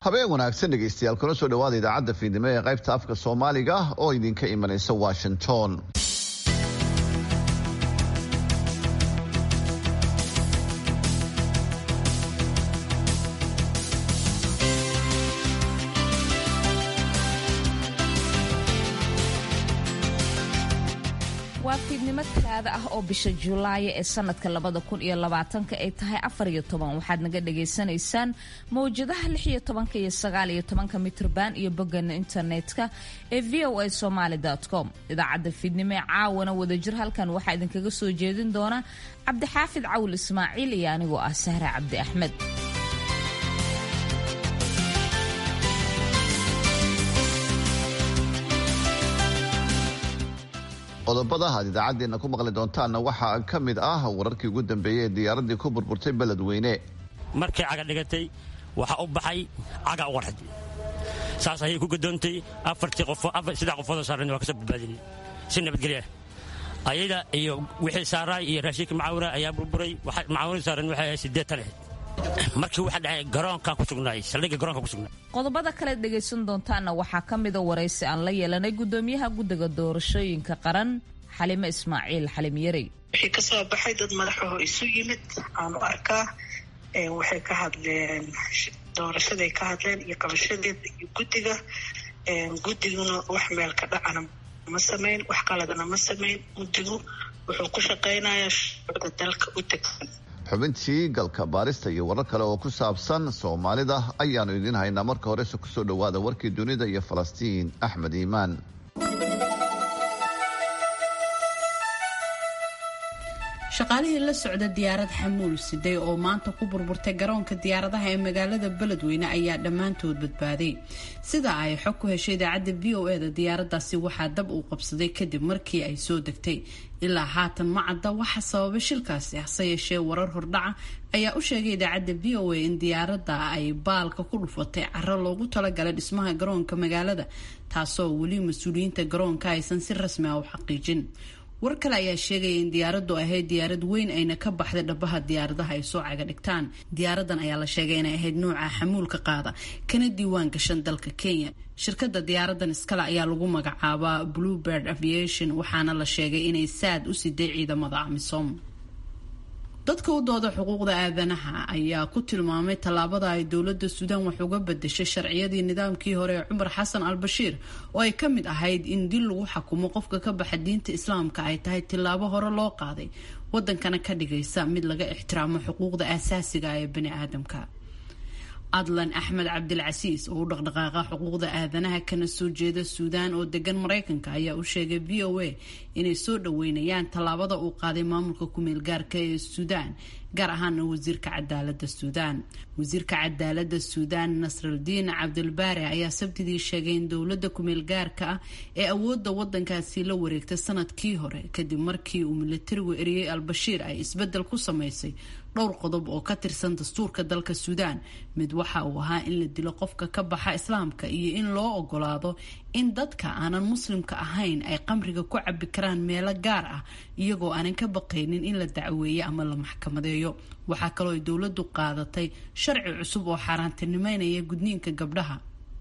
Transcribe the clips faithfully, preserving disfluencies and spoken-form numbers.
habeen wanaagsan dhegeystayaal kuna soo dhawaada idaacadda fiidnimo ee qaybta afka Soomaaliga oo idinka imanaysa Washington. waa fiidnimo talaada ah oo bisha Juulaay ee sanadka labada kun iyo labaatanka ay tahay afar iyo toban waxaad naga dhageysanaysaan mowjadaha lix iyo toban iyo sagaal iyo toban mitrban iyo bogana internetka ee v o a somali dot com. idaacadda fiidnimo ee caawana wadajir halkan waxaa idinkaga soo jeedin doona Cabdixaafid Cawl Ismaaciil iyo anigoo ah Sahra Cabdi Axmed. qodobada aad idaacadeena ku maqli doontaana waxaa ka mid ah wararkii ugu dambeeyay ee diyaaradii ku burburtay beledweyne markay caga dhigatay waxa u baxay caga warxad saas ayay ku gadoontay afartii qof afar saddex qof oo saaran waa ka soo badbaadinay si nabadgelyo ayada iyo wixii saaray iyo raashinka macaawira ayaa burburay waxa macaawira saaran waxa ay sideetan markii waxa dhacay garoonka ku sugnay saldhigga garoonka ku sugnay qodobada kale dhageysan doontaana waxaa ka mid ah waraysi aan la yeelanay gudoomiyaha guddiga doorashooyinka qaran Xalime Ismaaciil Xalim Yarey. wixii ka soo baxay dad madaxooda isu yimid aan u arkaa ee waxay ka hadleen doorashada ka hadleen iyo qabashadeeda iyo guddiga ee guddiguna wax meel ka dhacana ma sameyn wax qaladana ma sameyn guddigu wuxuu ku shaqeynayaa shaqada dalka u tagsan. xubintii galka baarista iyo warar kale oo ku saabsan Soomaalida ayaanu idin haynaa marka hore ku soo dhawaada warkii dunida iyo Falastiin Axmed Iimaan. shaqaalihii la socda diyaarad xamuul siday oo maanta ku burburtay garoonka diyaaradaha ee magaalada beledweyne ayaa dhammaantood badbaaday sida ay xog ku heshay idaacadda v o a da diyaaradaasi waxaa dab uu qabsaday kadib markii ay soo degtay ilaa haatan ma cadda waxa sababay shilkaasi hase yeeshee warar hordhaca ayaa u sheegay idaacadda v o a in diyaaradda ay baalka ku dhufatay caro loogu talagalay dhismaha garoonka magaalada taasoo weli mas-uuliyiinta garoonka aysan si rasmi ah u xaqiijin. war kale ayaa sheegaya in diyaaraddu ahayd diyaarad weyn ayna ka baxday dhabaha diyaaradaha ay soo caga dhigtaan. diyaaradan ayaa la sheegay inay ahayd nooca xamuulka qaada kana diiwaan gashan dalka Kenya. shirkadda diyaaradan iskale ayaa lagu magacaabaa Bluebird Aviation waxaana la sheegay inay saad u siday ciidamada AMISOM. dadka u dooda xuquuqda aadanaha ayaa ku tilmaamay tallaabada ay dowladda Suudaan wax uga bedeshay sharciyadii nidaamkii hore ee Cumar Xasan al-Bashiir oo ay ka mid ahayd in dil lagu xukumo qofka ka baxa diinta Islaamka ay tahay tillaabo hore loo qaaday wadankana ka dhigaysa mid laga ixtiraamo xuquuqda aasaasiga ah ee bani aadamka. Adlan Axmed Cabdilcasiis oo u dhaqdhaqaaqa xuquuqda aadanaha kana soo jeeda Suudaan oo degan Mareykanka ayaa u sheegay V O A inay soo dhaweynayaan tallaabada uu qaaday maamulka ku meel gaarka ee Suudaan gaar ahaan wasiirka cadaaladda Suudaan. wasiirka cadaaladda Suudaan Nasruddin Abdelbari ayaa sabtidii sheegay in dowladda ku meel gaarka ah ee awoodda wadankaasi la wareegtay sanadkii hore kadib markii uu militarigu eriyay al-Bashiir ay isbedel ku sameysay dhowr qodob oo ka tirsan dastuurka dalka Suudaan. mid waxa uu ahaa in la dilo qofka ka baxa islaamka iyo in loo ogolaado in dadka aanan muslimka ahayn ay qamriga ku cabi karaan meelo gaar ah iyagoo aanan ka baqaynin in la dacweeyo ama la maxkamadeeyo. waxaa kaloo ay dowladdu qaadatay sharci cusub oo xaaraantinimeynaya gudniinka gabdhaha.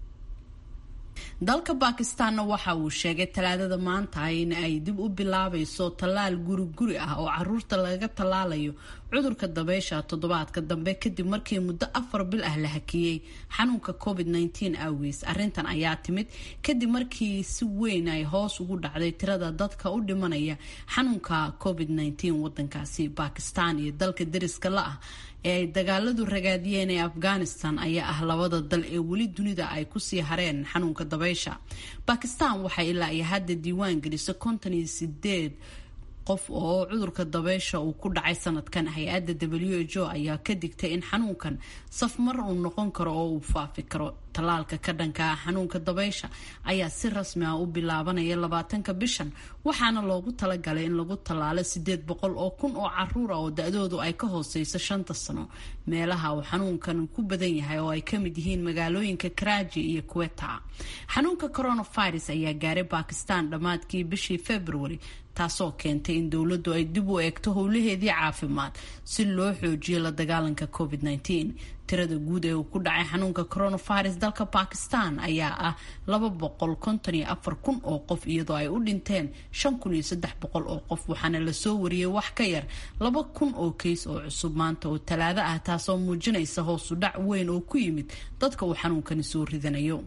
dalka Bakistaanna waxa uu sheegay talaadada maanta in ay dib u bilaabayso tallaal guri guri ah oo caruurta laga tallaalayo cudurka dabeysha toddobaadka dambe kadib markii muddo afar bil ah la hakiyay xanuunka covid nineteen awgees. arrintan ayaa timid kadib markii si weyn ay hoos ugu dhacday tirada dadka u dhimanaya xanuunka covid nineteen wadankaasi. Bakistaan iyo dalka deriska la ah ee ay dagaaladu ragaadiyeen ee Afghanistan ayaa ah labada dal ee weli dunida ay ku sii hareen xanuunka dabeysha. Bakistaan waxay ilaa iyo hadda diiwaan gelisay konton iyo sideed qof oo cudurka dabeysha uu ku dhacay sanadkan. hay-adda W H O ayaa ka digtay in xanuunkan safmar uu noqon karo oo uu faafi karo. talaalka ka dhanka ah xanuunka dabeysha ayaa si rasmi ah u bilaabanaya labaatanka bishan waxaana loogu talagalay in lagu talaalo sideed boqol oo kun oo caruur ah oo da-doodu ay ka hooseyso shanta sano. meelaha uu xanuunkan ku badan yahay oo ay ka mid yihiin magaalooyinka Karachi iyo Quetta. xanuunka coronavirus ayaa gaaray Pakistan dhamaadkii bishii February taasoo keentay in dowladdu ay dib u eegto howlaheedii caafimaad si loo xoojiyo la dagaalanka covid nineteen. tirada guud ee uu ku dhacay xanuunka coronavirus dalka Pakistan ayaa ah laba boqol konton iyo afar kun oo qof iyadoo ay u dhinteen shan kun iyo saddex boqol oo qof waxaana la soo wariyay wax ka yar laba kun oo keys oo cusub maanta oo Talaado ah taasoo muujinaysa hoos u dhac weyn oo ku yimid dadka uu xanuunkani soo ridanayo.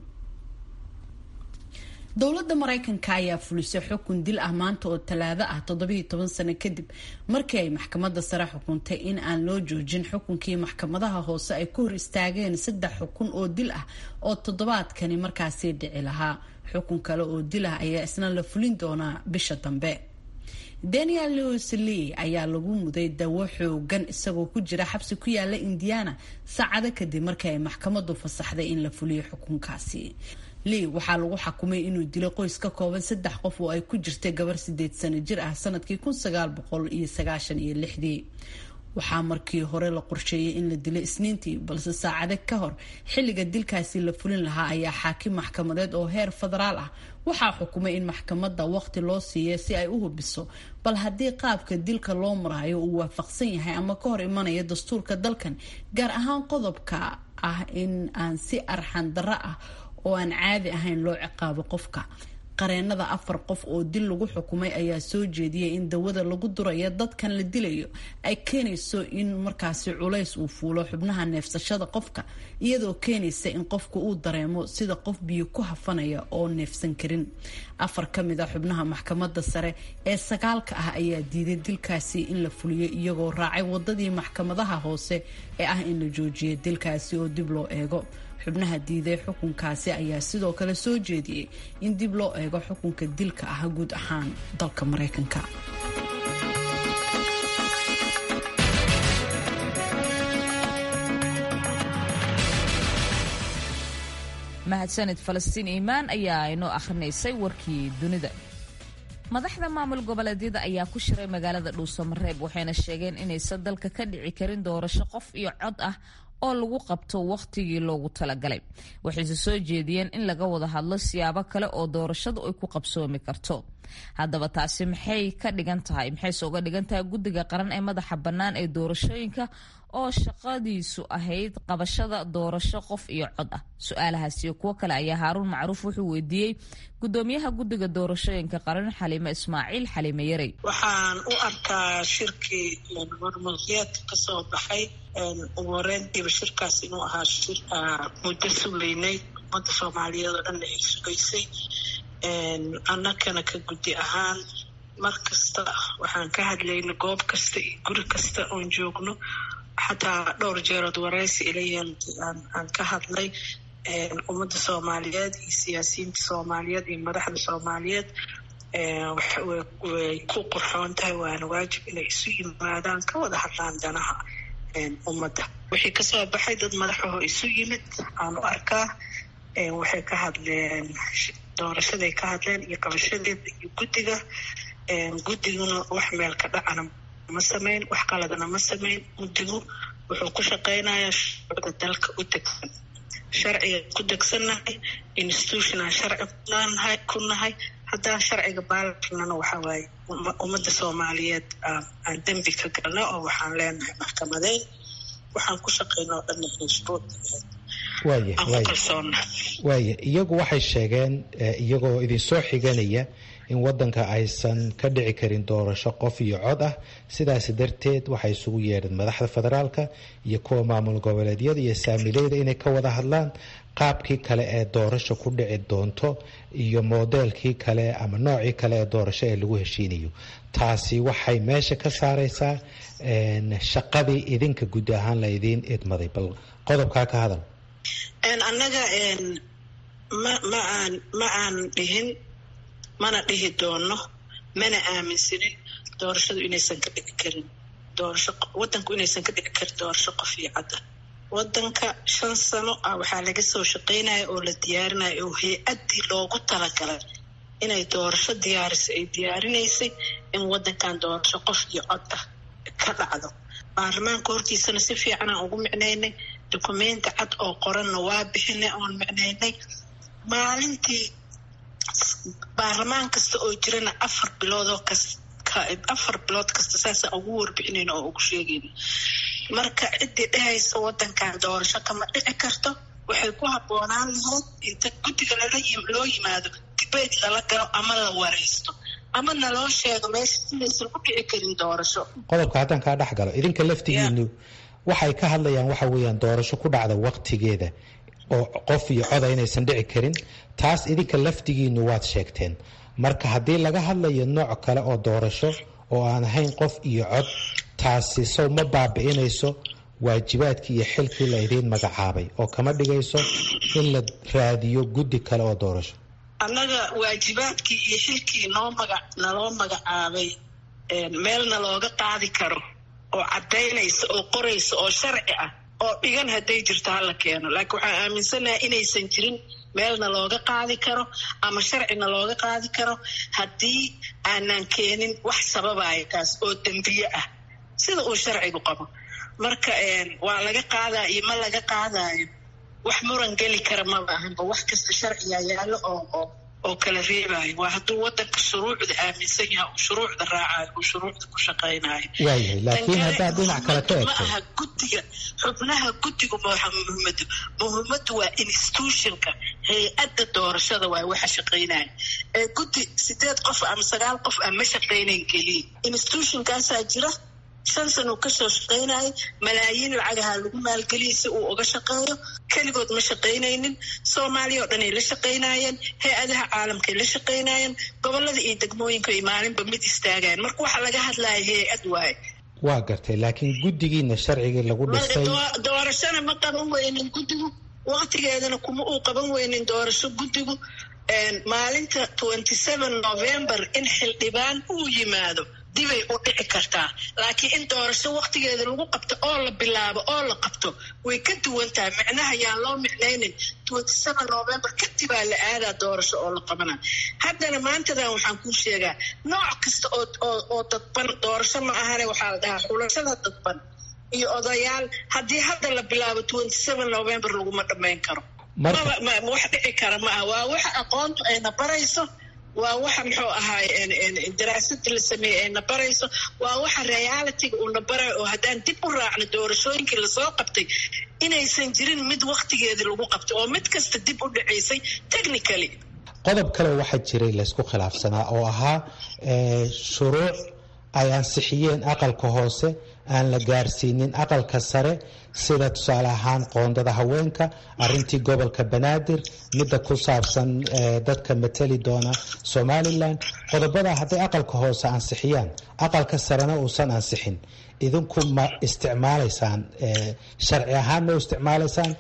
dowladda Mareykanka ayaa fulisay xukun dil ah maanta oo Talaado ah toddoba iyo toban sano kadib markii ay maxkamadda sare xukuntay in aan loo joojin xukunkii maxkamadaha hoose ay ku hor istaageen saddex xukun oo dil ah oo toddobaadkani markaasi dhici lahaa. xukun kale oo dil ah ayaa isna la fulin doonaa bisha dambe. Daniel Lewis Lee ayaa lagu muday dawo xoogan isagoo ku jira xabsi ku yaala Indiana saacado kadib markii ay maxkamaddu fasaxday in la fuliyo xukunkaasi. Lee waxaa lagu xakumay inuu dilo qoys ka kooban saddex qof oo ay ku jirtay gabar sideed sano jir ah sanadkii kun sagaal boqol iyo sagaashan iyo lixdii. waxaa markii hore la qorsheeyay in la dilo Isniintii balse saacado ka hor xilliga dilkaasi la fulin lahaa ayaa xaakim maxkamadeed oo heer federaal ah waxaa xukumay in maxkamadda waqti loo siiyo si ay u hubiso bal haddii qaabka dilka loo marayo uu waafaqsan yahay ama ka hor imanaya dastuurka dalkan gaar ahaan qodobka ah in aan si arxan darro ah oo aan caadi ahayn loo ciqaabo qofka. qareenada afar qof oo dil lagu xukumay ayaa soo jeediyay in dawada lagu durayo dadkan la dilayo ay keenayso in markaasi culays uu fuulo xubnaha neefsashada qofka iyadoo keenaysa in qofku uu dareemo sida qof biyo ku hafanaya oo neefsan karin. afar ka mid ah xubnaha maxkamadda sare ee sagaalka ah ayaa diiday dilkaasi in la fuliyo iyagoo raacay wadadii maxkamadaha hoose ee ah in la joojiyo dilkaasi oo dib loo eego. xubnaha diiday xukunkaasi ayaa sidoo kale soo jeediyay in dib loo eego xukunka dilka ah guud ahaan dalka Mareykanka. mahadsanid Falastiin Iimaan ayaa inoo akhrineysay warkii dunida. madaxda maamul goboleedyada ayaa ku shiray magaalada Dhuusamareeb waxayna sheegeen inaysan dalka ka dhici karin doorasho qof iyo cod ah oo lagu qabto waqtigii loogu talagalay. waxayse soo jeediyeen in laga wada hadlo siyaabo kale oo doorashadu ay ku qabsoomi karto. haddaba taasi maxay ka dhigan tahay maxayse uga dhigan tahay guddiga qaran ee madaxa bannaan ee doorashooyinka oo shaqadiisu ahayd qabashada doorasho qof iyo cod ah? su-aalahaas iyo kuwo kale ayaa Haaruun Macruuf wuxuu weydiiyey gudoomiyaha guddiga doorashooyinka qaran Xaliime Ismaaciil Xaliime Yarey. waxaan u arkaa shirkii warmaqeed ka soo baxay ugu horeyntiiba shirkaas inuu ahaa shir muddo sugeynay ummadda Soomaaliyeed oo dhan ay sugaysay annagana ka guddi ahaan mar kasta waxaan ka hadlaynay goob kasta iyo guri kasta oon joogno xataa dhowr jeerood waraysi ilayaan aan ka hadlay ummadda Soomaaliyeed iyo siyaasiyiinta Soomaaliyeed iyo madaxda Soomaaliyeed way ku qurxoon tahay waana waajib inay isu yimaadaan ka wada hadlaan danaha ummadda. wixii ka soo baxay dad madaxahoo isu yimid aan u arkaa waxay ka hadleen doorashaday ka hadleen iyo qabashadeeda iyo guddiga guddiguna wax meel ka dhacana ma samayn wax qaladana ma samayn. guddigu wuxuu ku shaqaynayaa shuruucda dalka u degsan sharciga ku degsannahay institutional sharci kunaanahay ku nahay haddaan sharciga baalanana waxaa waaye ummadda Soomaaliyeed aan dembi ka galno oo waxaan leenahay maxkamadeed waxaan ku shaqaynaa dhan inay shuruucda waaye waaye iyagu waxay sheegeen iyagoo idin soo xiganaya in wadanka aysan ka dhici karin doorasho qof iyo cod ah sidaas darteed waxay isugu yeedheen madaxda federaalka iyo kuwa maamul goboleedyada iyo saamileyda inay ka wada hadlaan qaabkii kale ee doorasho ku dhici doonto iyo modelkii kale ama noocii kale ee doorasho ee lagu heshiinayo. taasi waxay meesha ka saaraysaa shaqadii idinka guud ahaan la idin idmaday. bal qodobkaa ka hadal. annaga ma ma aan ma aan dhihin mana dhihi doono mana aaminsanin doorashadu inaysan ka dhici karin doorasho wadanku inaysan ka dhici karin doorasho qof iyo cad ah. wadanka shan sano ah waxaa laga soo shaqaynaya oo la diyaarinayo oo hay-addii loogu talagalay inay doorasho diyaarisay ay diyaarinaysay in wadankan doorasho qof iyo cod ah ka dhacdo. baarlamaanka hortiisana si fiican aan ugu micnaynay dukumenti cad oo qoranna waa bixinay oon micnaynay. maalintii baarlamaan kasta oo jirana afar biloodoo kasta afar bilood kasta saasa ugu warbixinayn oo ugu sheegayna marka ciddii dhehaysa wadankan doorasho kama dhici karto waxay ku habboonaan lahayd inta guddiga loo yimaado dibeyt lala galo ama la waraysto ama naloo sheego meesha inaysan ku dhici karin doorasho. qodobka haddaan kaa dhex galo idinka laftigiinu waxay ka hadlayaan waxa weeyaan doorasho ku dhacda waqtigeeda oo qof iyo coda inaysan dhici karin taas idinka laftigiinu waad sheegteen marka haddii laga hadlayo nooc kale oo doorasho oo aan ahayn qof iyo cod taasi sow ma baabi'inayso waajibaadkii iyo xilkii la idiin magacaabay oo kama dhigayso in la raadiyo guddi kale oo doorasho. annaga waajibaadkii iyo xilkii noo maga naloo magacaabay meelna looga qaadi karo oo caddaynaysa oo qoraysa oo sharci ah oo dhigan hadday jirto hala keeno laakiin waxaan aaminsanahay inaysan jirin meelna looga qaadi karo ama sharcina looga qaadi karo haddii aanan keenin wax sababaya taas oo dembiye ah sida uu sharcigu qabo marka waa laga qaadaa iyo ma laga qaadaayo wax muran geli kara maba ahanba wax kasta sharciga yaalo oo oo kala reebayo waa hadduu wadanka shuruucda aaminsan yahay oo shuruucda raacayo oo shuruucda ku shaqaynayo. waayahay laakiin haddaad dhinac kale ka eegto maaha guddiga xubnaha guddigu maaha muhiimadu muhiimadu waa institutionka hay-adda doorashada waa waxa shaqaynaya ee guddi sideed qof ama sagaal qof aan ma shaqaynayn keliya institutionkaasaa jira shan sano ka soo shaqaynayay malaayiin lacagaha lagu maalgeliyay si uu uga shaqeeyo keligood ma shaqaynaynin soomaaliya oo dhanay la shaqaynayeen hay-adaha caalamkay la shaqaynayeen gobolada iyo degmooyinka ay maalinba mid istaagayeen marka waxa laga hadlaya hay-ad waaye. waa gartay laakiin guddigiina sharcigii lagu dhisay doorashona ma qaban weynin guddigu waqtigeedana kuma uu qaban weynin doorasho guddigu maalinta twenty seven november in xildhibaan uu yimaado dibay u dhici kartaa laakiin in doorasho waqtigeeda lagu qabto oo la bilaabo oo la qabto way ka duwan tahay micnaha yaan loo micnaynin twenty seven november kadibaa la aadaa doorasho oo la qabana haddana maantadan waxaan kuu sheegaa nooc kasta oo oo oo dadban doorasho ma ahane waxaa la dhahaa xulashada dadban iyo odayaal haddii hadda la bilaabo twenty seven november laguma dhammayn karo wax dhici kara ma aha waa waxa aqoontu ayna barayso waa waxa muxuu ahaay daraasadii la sameeyey ayna barayso waa waxa realityga uuna barayo oo haddaan dib u raacno doorashooyinkii lasoo qabtay inaysan jirin mid waqtigeedii lagu qabtay oo mid kasta dib u dhacaysay technically. qodob kale waxaa jiray laysku khilaafsanaa oo ahaa shuruuc ay ansixiyeen aqalka hoose aan la gaarsiinin aqalka sare sida tusaale ahaan qoondada haweenka arintii gobolka banaadir midda ku saabsan dadka matali doona somalilan qodobada hadday aqalka hoose ansixiyaan aqalka sarena uusan ansixin idinku ma isticmaalaysaan sharci ahaan ma isticmaalaysaan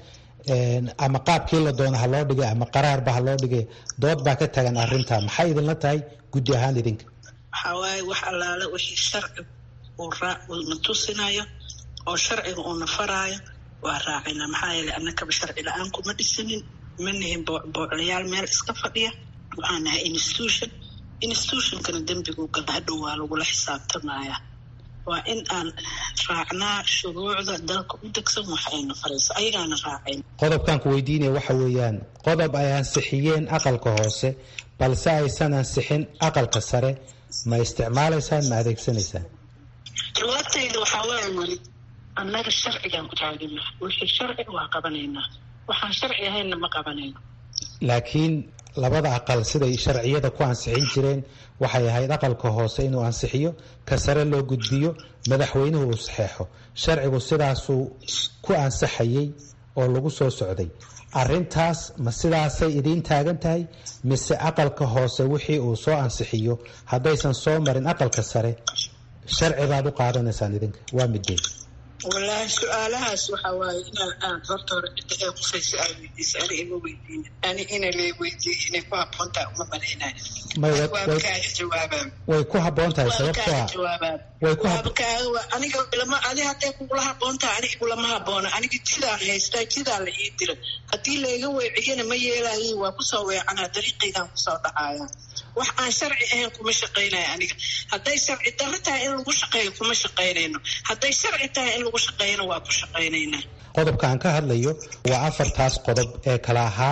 ama qaabkii la doona ha loo dhigay ama qaraarba ha loo dhigay dood baa ka tagan arintaa maxay idinla tahay guddi ahaan idinka? waxaa waaye wax allaale wixii sharci uu raac uuna tusinayo oo sharciga uuna faraayo waa raacina maxaa yeelay annakaba sharci la-aan kuma dhisanin ma nihin boocolayaal meel iska fadhiya waxaan nahay institution institutionkana dembiguu gala hadhow waa lagula xisaabtamaya waa in aan raacnaa shuruucda dalka u degsan waxayna farayso ayagaana raacayn. qodobkan ku weydiinaya waxa weeyaan qodob ay ansixiyeen aqalka hoose balse aysan ansixin aqalka sare ma isticmaalaysaan ma adeegsanaysaan? jawaabtayda waxaa weeye weli annaga sharcigaan ku taagina wixii sharci waa qabanaynaa waxaan sharci ahaynna ma qabanayno. laakiin labada aqal siday sharciyada ku ansixin jireen waxay ahayd aqalka hoose inuu ansixiyo ka sare loo gudbiyo madaxweynuhu uu saxeexo sharcigu sidaasuu ku ansaxayay oo lagu soo socday. arintaas ma sidaasay idiin taagan tahay mise aqalka hoose wixii uu soo ansixiyo haddaysan soo marin aqalka sare sharci baad u qaadanaysaan idinka waa midee? wallaahi su-aalahaas waxaa waaye inaan aan horta hore cidda ee qusaysa aa weydiisa ani ima weydiina ani ina lee weydiiya inay ku habboon tahay uma malaynayo waabkaaga jawaabaan way ku habboon tahay sababtoo jawaabaan way ku habkaaga aniga lama adi hadday kugula habboon tahay aniga kulama habboona aniga jidaan haystaa jidaa la ii dira haddii layga weeciyana ma yeelaayay waa kusoo weecanaa dariiqaygaan kusoo dhacaaya wax aan sharci ahayn kuma shaqaynayo aniga hadday sharci darro tahay in lagu shaqeeyo kuma shaqaynayno hadday sharci tahay in lagu shaqeeyana waa ku shaqaynaynaa. qodobka aan ka hadlayo waa afartaas qodob ee kala ahaa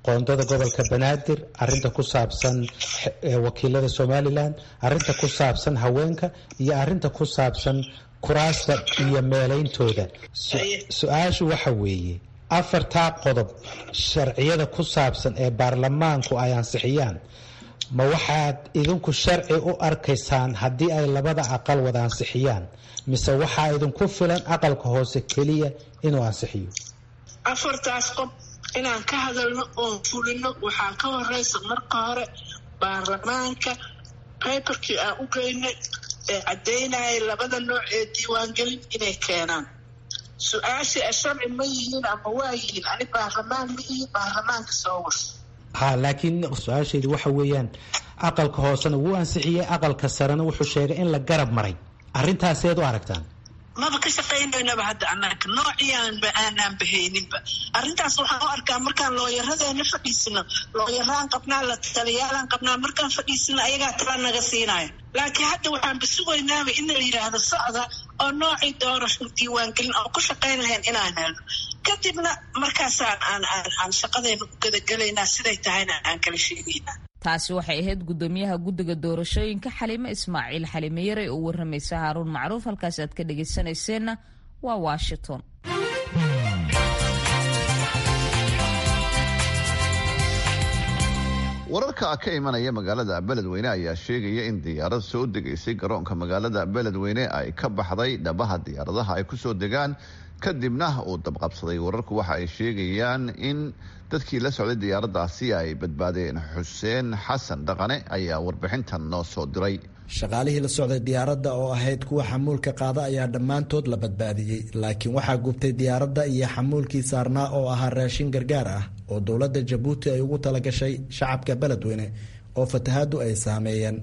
qoondada gobolka banaadir, arinta ku saabsan wakiilada somalilan, arinta ku saabsan haweenka iyo arinta ku saabsan kuraasta iyo meeleyntooda. su-aashu waxa weeye afartaa qodob sharciyada ku saabsan ee baarlamaanku ay ansixiyaan ma waxaad idinku sharci u arkaysaan haddii ay labada aqal wada ansixiyaan, mise waxaa idinku filan aqalka hoose keliya inuu ansixiyo? afartaas qodob inaan ka hadalno oon fulino waxaa ka horeysa marka hore baarlamaanka paperkii aan u geynay ee caddaynaya labada nooc ee diiwaangelin inay keenaan. su-aasha sharci ma yihiin ama waa yihiin, ani baarlamaan ma ihi, baarlamaanka soo war. ha laakiin su-aasheedu waxa weeyaan aqalka hoosena wuu ansixiyey, aqalka sarena wuxuu sheegay in la garab maray. arintaaseed u aragtaan? maba ka shaqaynaynaba hadda annaga noociyaanba aanaan bahayninba. arrintaas waxaan u arkaa markaan looyaradeena fadhiisino, looyaraan qabnaa, la taliyaalaan qabnaa, markaan fadhiisino ayagaa tala naga siinaya. laakiin hadda waxaan basugaynaaba in la yidhaahdo socda oo noocii doorasho diiwaangelin oo ku shaqayn lahayn inaan helno, kadibna markaasaan aan aan shaqadeena u gadagelaynaa, siday tahayna aan kala sheegaynaa. taasi waxay ahayd gudoomiyaha guddiga doorashooyinka Xaliime Ismaaciil Xaliime Yare oo waramaysa Haaruun Macruuf. halkaas aad ka dhageysanayseena waa Washington. wararka ka imanaya magaalada Beledweyne ayaa sheegaya in diyaarad soo degaysay garoonka magaalada Beledweyne ay ka baxday dhabaha diyaaradaha ay ku soo degaan kadibna uu dabqabsaday. wararku waxa ay sheegayaan in dadkii la socday diyaaradaasi ay badbaadeen. Xuseen Xasan Dhaqane ayaa warbixintan noo soo diray. shaqaalihii la socday diyaaradda oo ahayd kuwa xamuulka qaada ayaa dhammaantood la badbaadiyey, laakiin waxaa gubtay diyaaradda iyo xamuulkii saarnaa oo ahaa raashin gargaar ah oo dowladda Jabuuti ay ugu talagashay shacabka Beledweyne oo fatahaadu ay saameeyeen.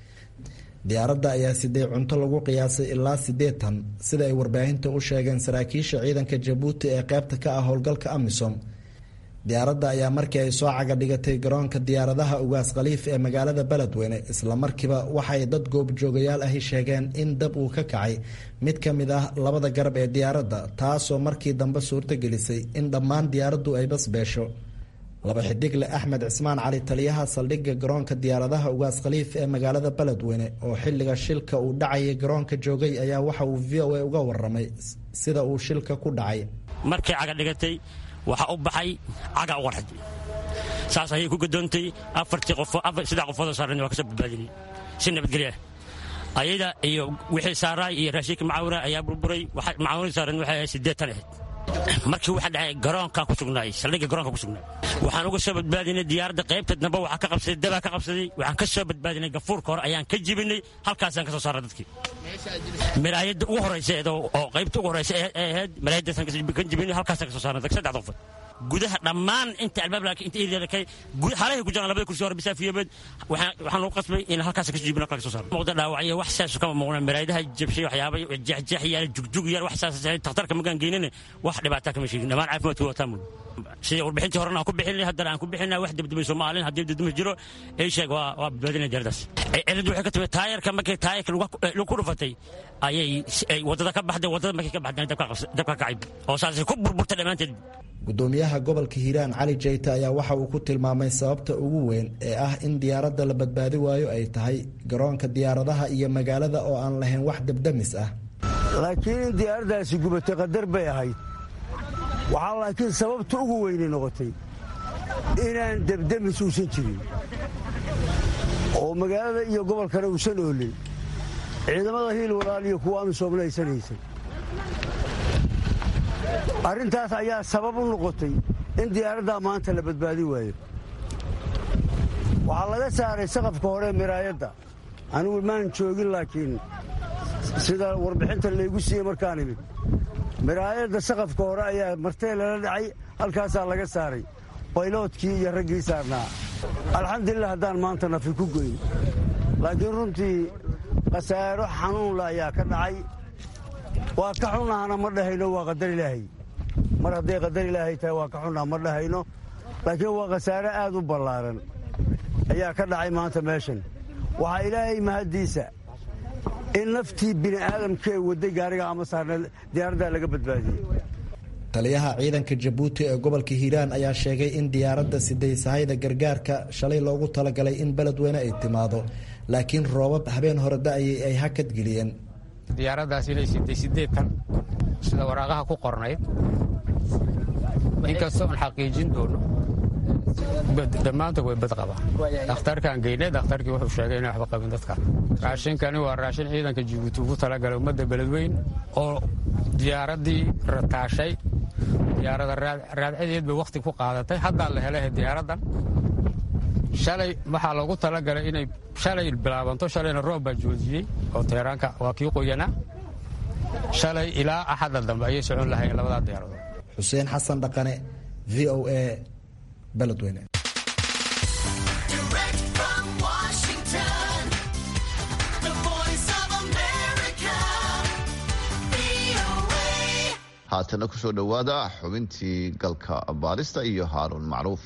diyaaradda ayaa siday cunto lagu qiyaasay ilaa siddeetan sida ay warbaahinta u sheegeen saraakiisha ciidanka Jabuuti ee qaybta ka ah howlgalka Amisom. diyaaradda ayaa markii ay soo caga dhigatay garoonka diyaaradaha Ugaas Khaliif ee magaalada Beledweyne isla markiiba waxay dad goobjoogayaal ahi sheegeen in dab uu ka kacay mid ka mid ah labada garab ee diyaaradda, taasoo markii dambe suurtagelisay in dhammaan diyaaraddu ay basbeesho. laba xidigle Axmed Cismaan Cali, taliyaha saldhigga garoonka diyaaradaha Ugaas Khaliif ee magaalada Beledweyne oo xilliga shilka uu dhacayay garoonka joogay, ayaa waxa uu V O A uga waramay sida uu shilka ku dhacay. markii caga dhigatay waxa u baxay caga u qarxay, saas ayay ku gadoontay. afartii qof saddex qofood oo saaran waa ka soo badbaadinay si nabadgelyo ah. ayada iyo wixii saaray iyo raashinka macaawina ayaa burburay. macaawina saaran waxay ahayd siddeetan ahayd. markii waxa dhacay garoonka ku sugnaay, saldhigga garoonka ku sugnaay, waxaan uga soo badbaadinay diyaaradda qaybta damba waxa ka qabsaday daba ka qabsaday. waxaan ka soo badbaadinay gafuurka hore ayaan ka jibinay, halkaasaan ka soo saaray dadkii. miraayadda ugu horeysa oo qaybta ugu horeysa ee ahayd miraayaddaasaan ka jibinay, halkaasaan ka soo saaray saddex qof gudaha dhammaan inta albaab laakiin inta iyada kay halahay ku jiraan labada kursi hore bisaafiyeed. waxaan waxaan u qasbay in halkaas ka jibino kala soo saaro. muuqda dhaawacyo wax saas kama muuqna, miraayadaha jabshay waxyaabo jeexjeex yaal jugjug yaal wax saas takhtarka magaan geynina wax dhibaato kama sheegin. dhammaan caafimaadku waa taamul sida warbixintii horena aan ku bixinay, haddana aan ku bixinaa wax dibdibay Soomaaliland haddii dibdib jiro ay sheeg waa waa badbaadinay diyaaradaas. ciladu waxay ka tahay taayirka markay taayirka lagu ku dhufatay ayay wadada ka baxday, wadada markay ka baxday dabka dabka kacay oo saas ku burburtay dhamaanteed. gudoomiyaha gobolka Hiiraan Cali Jeyta ayaa waxa uu ku tilmaamay sababta ugu weyn ee ah in diyaaradda la badbaadi waayo ay tahay garoonka diyaaradaha iyo magaalada oo aan lahayn wax dabdamis ah. laakiin in diyaaraddaasi gubatay qadar bay ahayd. waxaa laakiin sababta ugu weynay noqotay inaan dabdamis uusan jirin oo magaalada iyo gobolkana uusan oolin. ciidamada hiil walaal iyo kuwa Amisom aysan haysan. arrintaas ayaa sabab u noqotay in diyaaradda maanta la badbaadi waayo. waxaa laga saaray saqafka hore miraayadda. anigu maan joogin, laakiin sida warbixinta laygu siiyey markaan imid miraayadda saqafka hore ayaa martee lala dhacay, halkaasaa laga saaray bayloodkii iyo raggii saarnaa. alxamdulilah haddaan maanta nafi ku goyn, laakiin runtii khasaaro xanuunla ayaa ka dhacay. waa ka xunnahana ma dhahayno, waa qadar ilaahay. mar hadday qadar ilaahay tahay waa ka xunnaa ma dhahayno, laakiin waa khasaare aad u ballaaran ayaa ka dhacay maanta meeshan. waxaa ilaahay mahaddiisa in naftii bini aadamkee wadday gaariga ama saarna diyaaraddaa laga badbaadiyey. taliyaha ciidanka jabuuti ee gobolka hiiraan ayaa sheegay in diyaaradda siday sahayda gargaarka shalay loogu talagalay in beledweyne ay timaado laakiin roobab habeen hore da-ayay ay hakad geliyeen diyaaraddaas inay siday sideetan sida waraaqaha ku qornayd inkastoo aan xaqiijin doono dhammaantood way bad qabaan dhakhtarkaan geynay dhakhtarkii wuxuu sheegay inay waxba qabin dadka raashinkani waa raashin ciidanka jabuuti ugu talagalay ummadda beledweyn oo diyaaraddii rataashay diyaarada raadcadeed bay wakhti ku qaadatay haddaa la helay diyaaraddan shalay waxaa loogu talagalay inay shalay bilaabanto shalayna roob baa joojiyey oo teeraanka waa kii qoyanaa shalay ilaa axadda dambe ayay socon lahayn labadaa diyaaradood xuseen xasan dhaqane v o a beledweyne haatana kusoo dhowaada xubintii galka baarista iyo haaruun macruuf.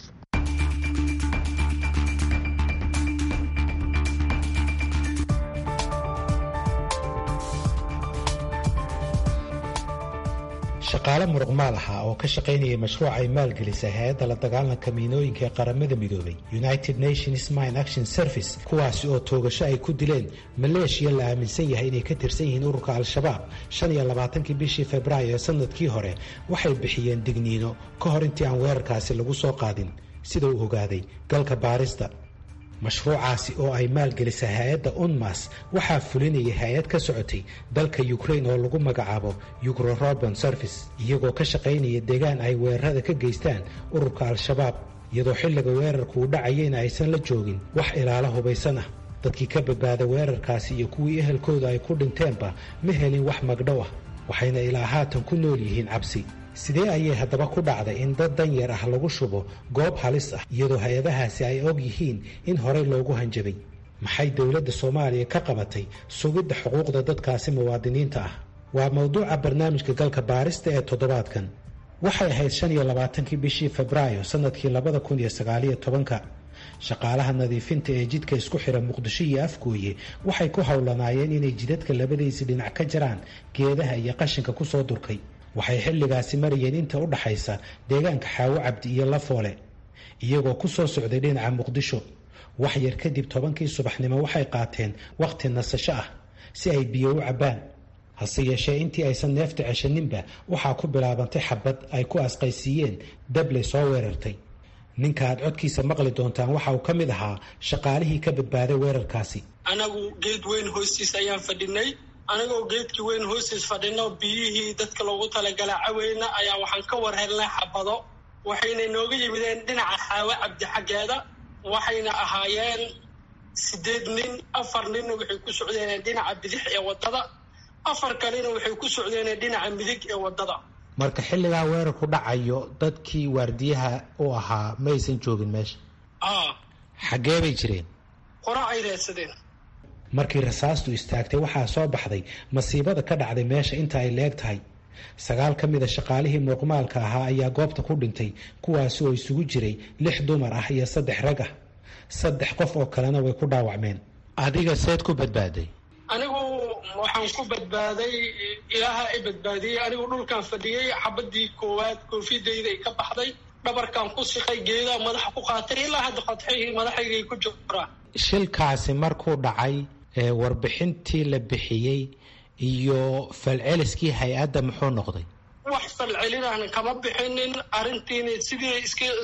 shaqaale muruqmaal ahaa oo ka shaqaynayay mashruuc ay maalgelisay hay-adda la dagaalanka miinooyinka ee qaramada midoobay United Nations Mine Action Service kuwaasi oo toogasho ay ku dileen maleeshiya la aaminsan yahay inay ka tirsan yihiin ururka al-shabaab shan iyo labaatankii bishii Febraayo ee sanadkii hore waxay bixiyeen digniino ka hor intii aan weerarkaasi lagu soo qaadin sida uu ogaaday galka baarista. mashruucaasi oo ay maalgelisay hay-adda unmas waxaa fulinayay hay-ad ka socotay dalka Ukraine oo lagu magacaabo Ukro-Robin Service iyagoo ka shaqaynaya deegaan ay weerarada ka geystaan ururka al-shabaab iyadoo xilliga weerarku uu dhacayayna aysan la joogin wax ilaalo hubaysan ah. dadkii ka badbaaday weerarkaasi iyo kuwii ehelkooda ay ku dhinteenba ma helin wax magdhow ah waxayna ilaa haatan ku nool yihiin cabsi. sidee ayay haddaba ku dhacday in dad danyar ah lagu shubo goob halis ah iyadoo hay-adahaasi ay og yihiin in horey loogu hanjabay? maxay dowladda Soomaaliya ka qabatay sugidda xuquuqda dadkaasi muwaadiniinta ah? waa mawduuca barnaamijka galka baarista ee toddobaadkan. waxay ahayd shan iyo labaatankii bishii Febraayo sanadkii labada kun iyo sagaal iyo tobanka. shaqaalaha nadiifinta ee jidka isku xira Muqdisho iyo Afgooye waxay ku howlanaayeen inay jidadka labadiisa dhinac ka jaraan geedaha iyo qashinka ku soo durkay. waxay xilligaasi marayeen inta u dhaxaysa deegaanka Xaawo Cabdi iyo Lafoole iyagoo ku soo socday dhinaca Muqdisho. wax yar kadib tobankii subaxnimo waxay qaateen waqti nasasho ah si ay biyo u cabaan. hase yeeshee intii aysan neefta ceshaninba waxaa ku bilaabantay xabad ay ku asqaysiiyeen dabley soo weerartay. ninka aad codkiisa maqli doontaan waxa uu ka mid ahaa shaqaalihii ka badbaaday weerarkaasi. anagu geed weyn hoostiisa ayaan fadhinay anagoo geedkii weyn hoostiis fadhino biyihii dadka loogu talagalay caweyna ayaa waxaan ka war helnay xabado waxayna nooga yimideen dhinaca Xaawo Cabdi xaggeeda waxayna ahaayeen sideed nin afar nin waxay ku socdeen dhinaca bidix ee wadada afar kalena waxay ku socdeen dhinaca midig ee wadada. marka xilligaa weerarku dhacayo dadkii waardiyaha u ahaa ma aysan joogin meesha? ah xaggee bay jireen? qora ay raadsadeen. markii rasaastu istaagtay waxaa soo baxday masiibada ka dhacday meesha inta ay leeg tahay. sagaal ka mid a shaqaalihii muruqmaalka ahaa ayaa goobta ku dhintay kuwaasi oo isugu jiray lix dumar ah iyo saddex rag ah. saddex qof oo kalena way ku dhaawacmeen. adiga seed ku badbaaday? anigu waxaan ku badbaaday ilaaha i badbaadiyey. anigu dhulkaan fadhiyey xabadii koowaad koofidayda ay ka baxday dhabarkaan ku siqay geedaa madaxa ku qaatay ilaa hadda qodxihii madaxaygay ku jiraan. shilkaasi markuu dhacay warbixintii la bixiyey iyo falceliskii hay-adda muxuu noqday? wax falcelinahna kama bixinin. arrintiina sidii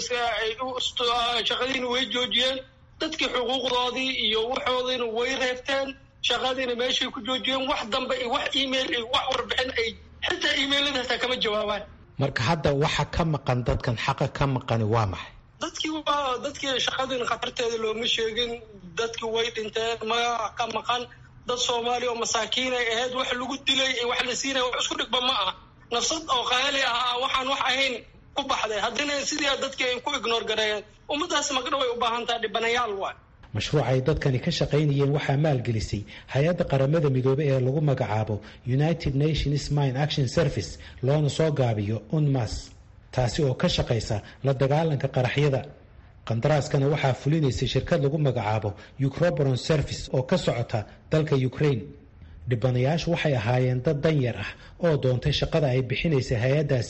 shaqadiina way joojiyeen dadkii xuquuqdoodii iyo waxoodiina way reebteen shaqadiina meeshay ku joojiyeen. wax dambe iyo wax email iyo wax warbixin ay xitaa emailada hataa kama jawaabaan. marka hadda waxa ka maqan dadkan xaqa ka maqani waa maxay? dadkii waa dadkii shaqadiina khatarteeda looma sheegin. dadkii way dhinteen magaca ka maqan. dad Soomaali oo masaakiin ay ahayd wax lagu dilay ee wax la siinay wax isku dhigba ma aha. nafsad oo qaali ah waxaan wax ahayn ku baxday haddana sidii dadkii ay ku ignore gareeyeen. ummadaas magdhow way u baahan tahay dhibanayaal waa. mashruuca ay dadkani ka shaqaynayeen waxaa maalgelisay hay-adda qaramada midoobay ee lagu magacaabo United Nations Mine Action Service loona soo gaabiyo UNMAS taasi oo ka shaqaysa la dagaalanka qaraxyada. qandaraaskana waxaa fulinaysay shirkad lagu magacaabo Ukro-Robin Service oo ka socota dalka Ukraine. dhibanayaashu waxay ahaayeen dad danyar ah oo doontay shaqada ay bixinaysay hay-addaasi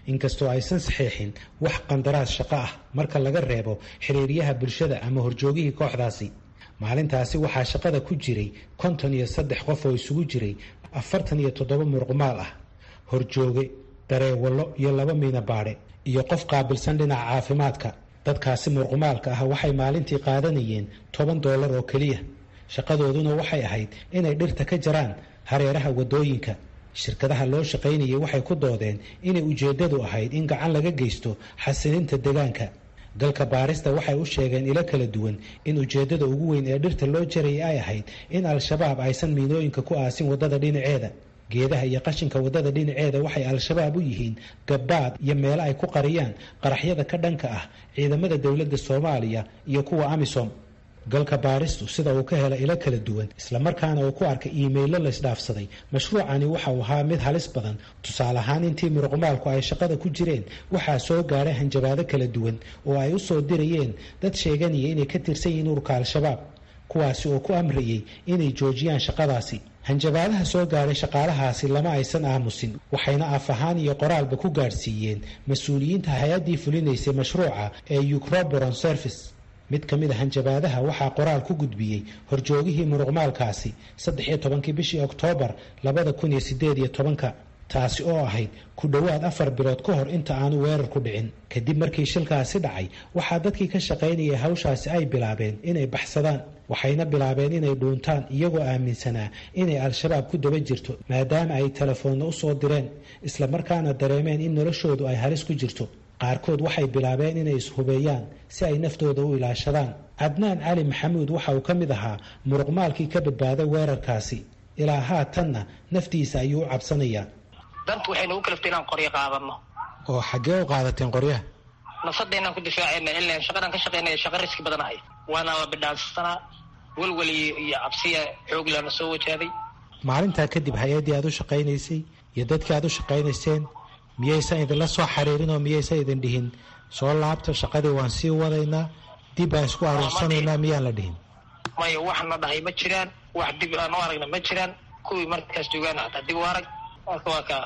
inkastoo aysan saxiixin wax qandaraas shaqo ah marka laga reebo xiriiryaha bulshada ama horjoogihii kooxdaasi. maalintaasi waxaa shaqada ku jiray konton iyo saddex qof oo isugu jiray afartan iyo toddoba muruqmaal ah, horjooge, dareewallo iyo laba miina baadhe iyo qof qaabilsan dhinaca caafimaadka. dadkaasi muruqmaalka ah waxay maalintii qaadanayeen toban doolar oo keliya. shaqadooduna waxay ahayd inay dhirta ka jaraan hareeraha wadooyinka. shirkadaha loo shaqaynayay waxay ku doodeen inay ujeeddadu ahayd in gacan laga geysto xasilinta deegaanka. galka baarista waxay u sheegeen ilo kala duwan in ujeeddada ugu weyn ee dhirta loo jarayay ay ahayd in al-shabaab aysan miinooyinka ku aasin waddada dhinaceeda. geedaha iyo qashinka waddada dhinaceeda waxay al-shabaab u yihiin gabbaad iyo meelo ay ku qariyaan qaraxyada ka dhanka ah ciidamada dowladda soomaaliya iyo kuwa amisom. galka baaristu sida uu ka hela ilo kala duwan islamarkaana uu ku arkay iimaylo laysdhaafsaday, mashruucani waxa uu ahaa mid halis badan. tusaale ahaan intii muruqmaalku ay shaqada ku jireen waxaa soo gaadhay hanjabaado kala duwan oo ay u soo dirayeen dad sheeganaya inay ka tirsan yihiin ururka al-shabaab, kuwaasi oo ku amrayay inay joojiyaan shaqadaasi. hanjabaadaha soo gaadhay shaqaalahaasi lama aysan aamusin, waxayna af ahaan iyo qoraalba ku gaadhsiiyeen mas-uuliyiinta hay-addii fulinaysay mashruuca ee Ukroboron Service. mid ka mid a hanjabaadaha waxaa qoraal ku gudbiyey horjoogihii muruqmaalkaasi saddex iyo tobankii bishii oktoobar labada kun iyo sideed iyo tobanka, taasi oo ahayd ku dhowaad afar bilood ka hor inta aanu weerar ku dhicin. kadib markii shilkaasi dhacay waxaa dadkii ka shaqaynayay hawshaasi ay bilaabeen inay baxsadaan, waxayna bilaabeen inay dhuuntaan iyagoo aaminsanaa inay al-shabaab ku daba jirto maadaama ay telefoonna u soo direen islamarkaana dareemeen in noloshoodu ay halis ku jirto. qaarkood waxay bilaabeen inay ishubeeyaan si ay naftooda u ilaashadaan. cadnaan cali maxamuud waxa uu ka mid ahaa muruqmaalkii ka badbaaday weerarkaasi. ilaa haatanna naftiisa ayuu u cabsanayaa. dantu waxay nagu kalaftay inaan qoryo qaadano. oo xaggee u qaadateen qoryaha? nafsadda inaan ku difaacayna ilaa shaqadan ka shaqaynaya shaqa riski badan ahay, waana la bidhaansanaa. walwal iyo cabsiya xoog lana soo wajahday. maalintaa kadib hay-addii aad u shaqaynaysay iyo dadkii aad u shaqaynayseen miyaysan idinla soo xariirin oo miyaysan idin dhihin soo laabta shaqadii waan sii wadaynaa, dib aan isku aruursanaynaa miyaan la dhihin? maya waxna dhahay ma jiraan, wax dib aan u aragna ma jiraan. kuwii markaas joogaan hataa dib u arag. waa ka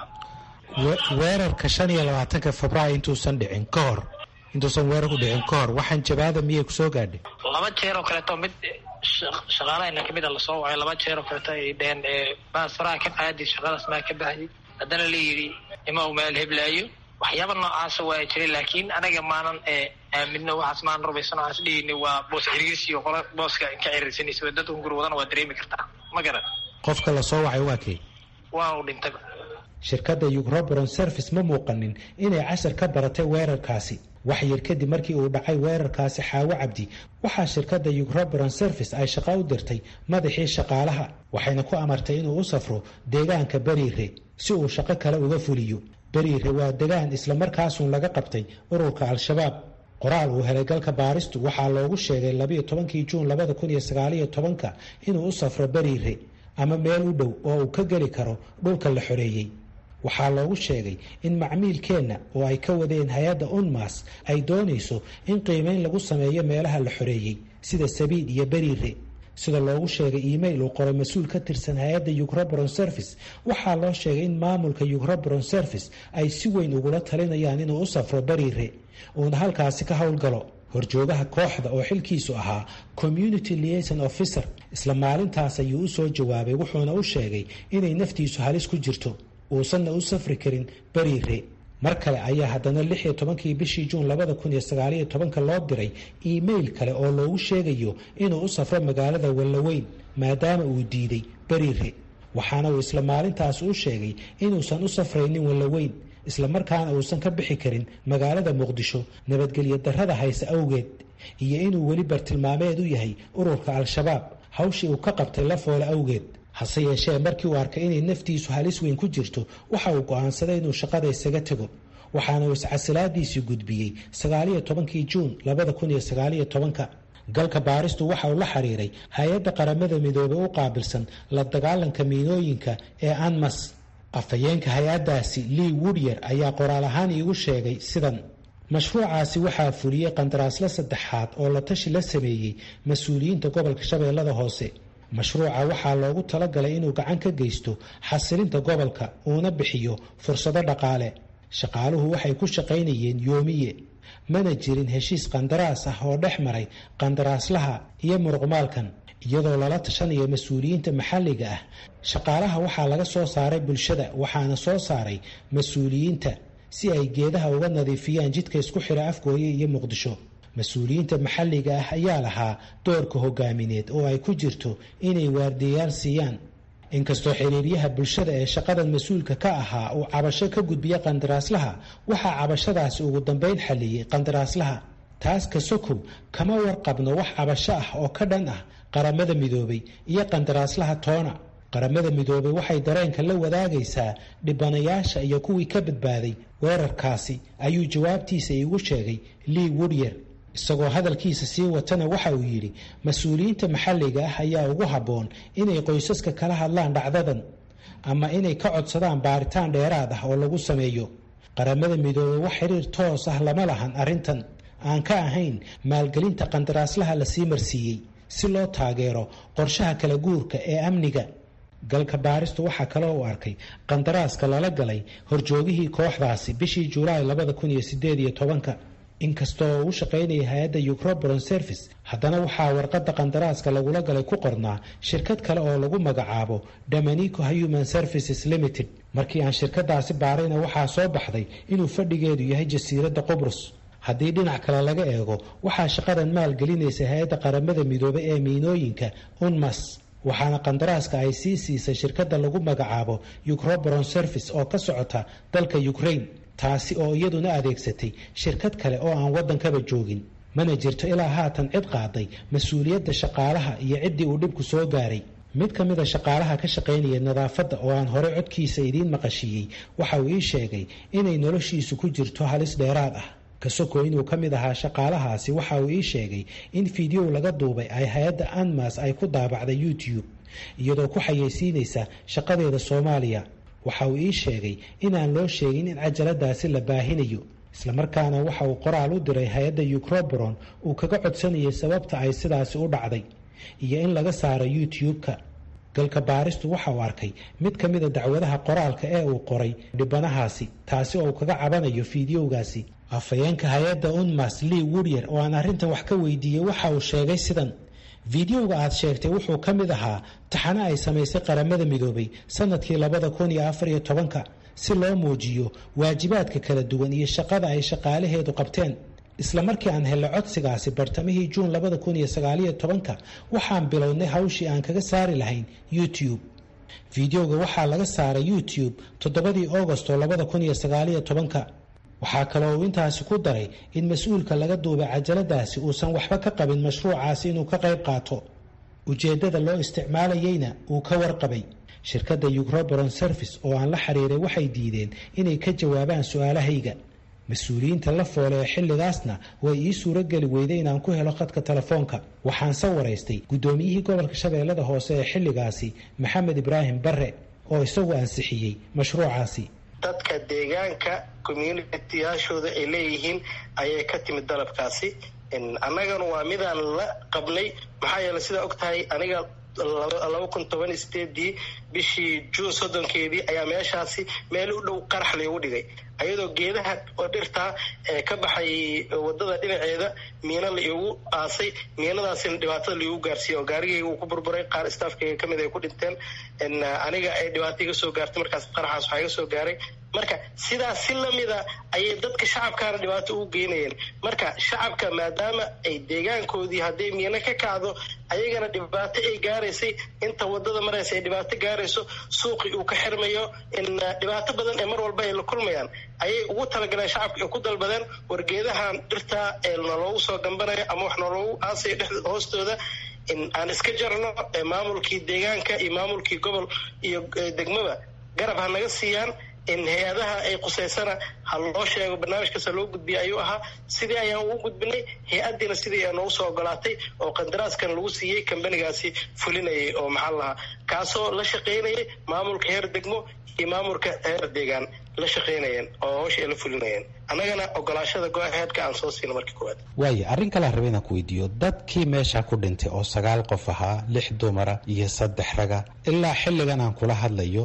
weerarka shan iyo labaatanka februaayo intuusan dhicin ka hor intuusan weerarku dhicin ka hor waxaan jabaada miyay ku soo gaadhay? laba jeer oo kaleeto mid shaqaalahayna kamid a lasoo wacay. laba jeer oo kaleeto ay dheheen baas faraha ka qaadi, shaqadaas maa ka baxayay. haddana la yidhi ima u meel heblaayo. waxyaaba noocaasa waa jiray, laakiin anaga maanan aamino waxaas maanan rubaysano. waxaas dhihini waa boos xiriirsi iyo qolo booska ka xiriirsanaysa dadka gurwadana waa dareemi kartaa. ma garan qofka lasoo wacay waa kee? waa uu dhintay. shirkadda Ukroboron Service ma muuqanin inay cashar ka baratay weerarkaasi. wax yar kadib markii uu dhacay weerarkaasi Xaawo Cabdi waxaa shirkadda Ukroboron Service ay shaqo u dirtay madaxii shaqaalaha, waxayna ku amartay inuu u safro deegaanka Bariire si uu shaqo kale uga fuliyo. Bariire waa deegaan isla markaasuun laga qabtay ururka al-shabaab. qoraal uu helay galka baaristu waxaa loogu sheegay labiyo tobankii juun labada kun iyo sagaal iyo tobanka inuu u safro Bariire ama meel u dhow oo uu ka geli karo dhulka la xoreeyey. waxaa loogu sheegay in macmiilkeenna oo ay ka wadeen hay-adda unmas ay doonayso in qiimeyn lagu sameeyo meelaha la xoreeyey sida Sabiid iyo Bariire. sida loogu sheegay email uu qoray mas-uul ka tirsan hay-adda Ukroboron Service waxaa loo sheegay in maamulka Ukroboron Service ay si weyn ugula talinayaan inuu u safro Bariire uuna halkaasi ka howlgalo. horjoogaha kooxda oo xilkiisu ahaa Community Liaison Officer isla maalintaas ayuu u soo jawaabay, wuxuuna u sheegay inay naftiisu halis ku jirto, uusanna u safri karin Bariire. mar kale ayaa haddana lix iyo tobankii bishii juun labada kun iyo sagaal iyo tobanka loo diray email kale oo loogu sheegayo inuu u safro magaalada Wallaweyn maadaama uu diiday Bariire. waxaana uu isla maalintaas u sheegay inuusan u safraynin Wallaweyn isla markaana uusan ka bixi karin magaalada Muqdisho nabadgelyo darrada haysa awgeed, iyo inuu weli bartilmaameed u yahay ururka al-shabaab hawshii uu ka qabtay la foole awgeed. hase yeeshee markii uu arkay inay naftiisu halis weyn ku jirto waxa uu go'aansaday inuu shaqada isaga tago, waxaana uu iscasilaadiisii gudbiyey sagaal iyo tobankii juun labada kun iyo sagaal iyo tobanka. galka baaristu waxa uu la xiriiray hay-adda qaramada midoobay u qaabilsan la dagaalanka miinooyinka ee anmas. afhayeenka hay-addaasi Lee Woodyer ayaa qoraal ahaan iigu sheegay sidan: mashruucaasi waxaa fuliyey qandaraasla saddexaad oo la tashi la sameeyey mas-uuliyiinta gobolka Shabeellada Hoose. mashruuca waxaa loogu talagalay inuu gacan ka geysto xasilinta gobolka uuna bixiyo fursado dhaqaale. shaqaaluhu waxay ku shaqaynayeen yoomiye mana jirin heshiis qandaraas ah oo dhex maray qandaraaslaha iyo muruqmaalkan iyadoo lala tashanayo mas-uuliyiinta maxalliga ah shaqaalaha waxaa laga soo saaray bulshada waxaana soo saaray mas-uuliyiinta si ay geedaha uga nadiifiyaan jidka isku xira Afgooye iyo Muqdisho mas-uuliyiinta maxalliga ah ayaa lahaa doorka hogaamineed oo ay ku jirto inay waardiyaal siiyaan inkastoo xiriiryaha bulshada ee shaqadan mas-uulka ka ahaa uu cabasho ka gudbiya qandaraaslaha waxaa cabashadaasi ugu dambeyn xalliyey qandaraaslaha taas ka sokow kama warqabno wax cabasho ah oo ka dhan ah qaramada midoobay iyo qandaraaslaha toona qaramada midoobay waxay dareenka la wadaagaysaa dhibanayaasha iyo kuwii ka badbaaday weerarkaasi ayuu jawaabtiisa iigu sheegay Lee Woodyer isagoo hadalkiisa sii watana waxa uu yidhi mas-uuliyiinta maxalliga ah ayaa ugu habboon inay qoysaska kala hadlaan dhacdadan ama inay ka codsadaan baaritaan dheeraad ah oo lagu sameeyo qaramada midoobay wax xiriir toos ah lama lahan arrintan aan ka ahayn maalgelinta qandaraaslaha la sii marsiiyey si loo taageero qorshaha kala guurka ee amniga galka baaristu waxaa kaloo u arkay qandaraaska lala galay horjoogihii kooxdaasi bishii Juulaay labada kun iyo sideed iyo tobanka inkastoo uu shaqaynayay hay-adda Ukroboron Service haddana waxaa warqadda qandaraaska lagula galay ku qornaa shirkad kale oo lagu magacaabo Dominico Human Services Limited markii aan shirkadaasi baarayna waxaa soo baxday inuu fadhigeedu yahay jasiiradda Qobrus haddii dhinac kale laga eego waxaa shaqadan maalgelinaysa hay-adda qaramada midoobay ee miinooyinka UNMAS waxaana qandaraaska ay sii siisay shirkadda lagu magacaabo Ukroboron Service oo ka socota dalka Ukraine taasi oo iyaduna adeegsatay shirkad kale oo aan waddankaba joogin mana jirto ilaa haatan cid qaaday mas-uuliyadda shaqaalaha iyo ciddii uu dhibku soo gaaray mid ka mid a shaqaalaha ka shaqaynaya nadaafadda oo aan horey codkiisa idiin maqashiiyey waxa uu ii sheegay inay noloshiisu ku jirto halis dheeraad ah kasoko inuu ka mid ahaa shaqaalahaasi waxa uu ii sheegay in fiideo laga duubay ay hay-adda UNMAS ay ku daabacday YouTube iyadoo ku xayeysiinaysa shaqadeeda Soomaaliya waxa uu ii sheegay inaan loo sheegin in cajaladaasi la baahinayo islamarkaana waxa uu qoraal u diray hay-adda Ukroboron uu kaga codsanayay sababta ay sidaasi u dhacday iyo in laga saaro YouTube-ka galka baaristu waxa uu arkay mid ka mid a dacwadaha qoraalka ee uu qoray dhibanahaasi taasi oo uu kaga cabanayo fiidiyowgaasi afayeenka hay-adda UNMAS Lee Woodyer oo aan arrintan wax ka weydiiyey waxa uu sheegay sidan fiidiyowga aad sheegtay wuxuu ka mid ahaa taxane ay samaysay qaramada midoobay sanadkii labada kun iyo afar iyo tobanka si loo muujiyo waajibaadka kala duwan iyo shaqada ay shaqaalaheedu qabteen isla markii aan helay codsigaasi bartamihii Juun labada kun iyo sagaal iyo tobanka waxaan bilownay hawshii aan kaga saari lahayn YouTube fiidiyowga waxaa laga saaray YouTube toddobadii August labada kun iyo sagaal iyo tobanka waxaa kaloo uu intaasi ku daray in mas-uulka laga duubay cajaladaasi uusan waxba ka qabin mashruucaasi inuu ka qayb qaato ujeeddada loo isticmaalayeyna uu ka warqabay shirkadda Ukroboron Service oo aan la xiriiray waxay diideen inay ka jawaabaan su-aalahayga mas-uuliyiinta la foole ee xilligaasna way ii suurogeli weyday inaan ku helo khadka telefoonka waxaan se waraystay guddoomiyihii gobolka Shabeellada Hoose ee xilligaasi Maxamed Ibraahim Barre oo isagu ansixiyey mashruucaasi dadka deegaanka community-yaashooda ay leeyihiin ayay ka timid dalabkaasi annagana waa midaan la qabnay maxaa yeele sidaa og tahay aniga laba kun toban sideedii bishii Juun soddonkeedii ayaa meeshaasi meel u dhow qarax lagu dhigay ayadoo geedaha oo dhirtaa ee ka baxay wadada dhinaceeda miina la igu aasay miinadaasina dhibaatada la igu gaarsiiyey oo gaarigayga uu ku burburay qaar staafkayga ka mid ay ku dhinteen aniga ay dhibaato iga soo gaartay markaas qaraxaas waxaa iga soo gaaray marka sidaas si lamida ayay dadka shacabkaana dhibaato ugu geynayeen marka shacabka maadaama ay deegaankoodii hadday miino ka kacdo ayagana dhibaato ay gaaraysay inta wadada maraysa ay dhibaato gaarayso suuqii uu ka xirmayo in dhibaato badan ee mar walba ay la kulmayaan ayay ugu talagaleen shacabka ay ku dalbadeen wargeedahan dhirta ee naloogu soo gambanayo ama wax naloogu aasayo dhexda hoostooda in aan iska jarno maamulkii deegaanka iyo maamulkii gobol iyo degmaba garab ha naga siiyaan in hay-adaha ay qusaysana ha loo sheego barnaamijkaasa loo gudbiyay ayuu ahaa sidii ayaan ugu gudbinay hay-addiina sidii ay noogu soo ogolaatay oo qandaraaskan lagu siiyey kambanigaasi fulinayay oo maxaa lahaa kaasoo la shaqaynayay maamulka heer degmo iyo maamulka heer deegaan la shaqaynayeen oo hawsha ay la fulinayeen annagana ogolaashada go-aheedka aan soo siino markii koowaad waayo arrin kale raba inaan ku weydiiyo dadkii meesha ku dhintay oo sagaal qof ahaa lix dumara iyo saddex raga ilaa xilligan aan kula hadlayo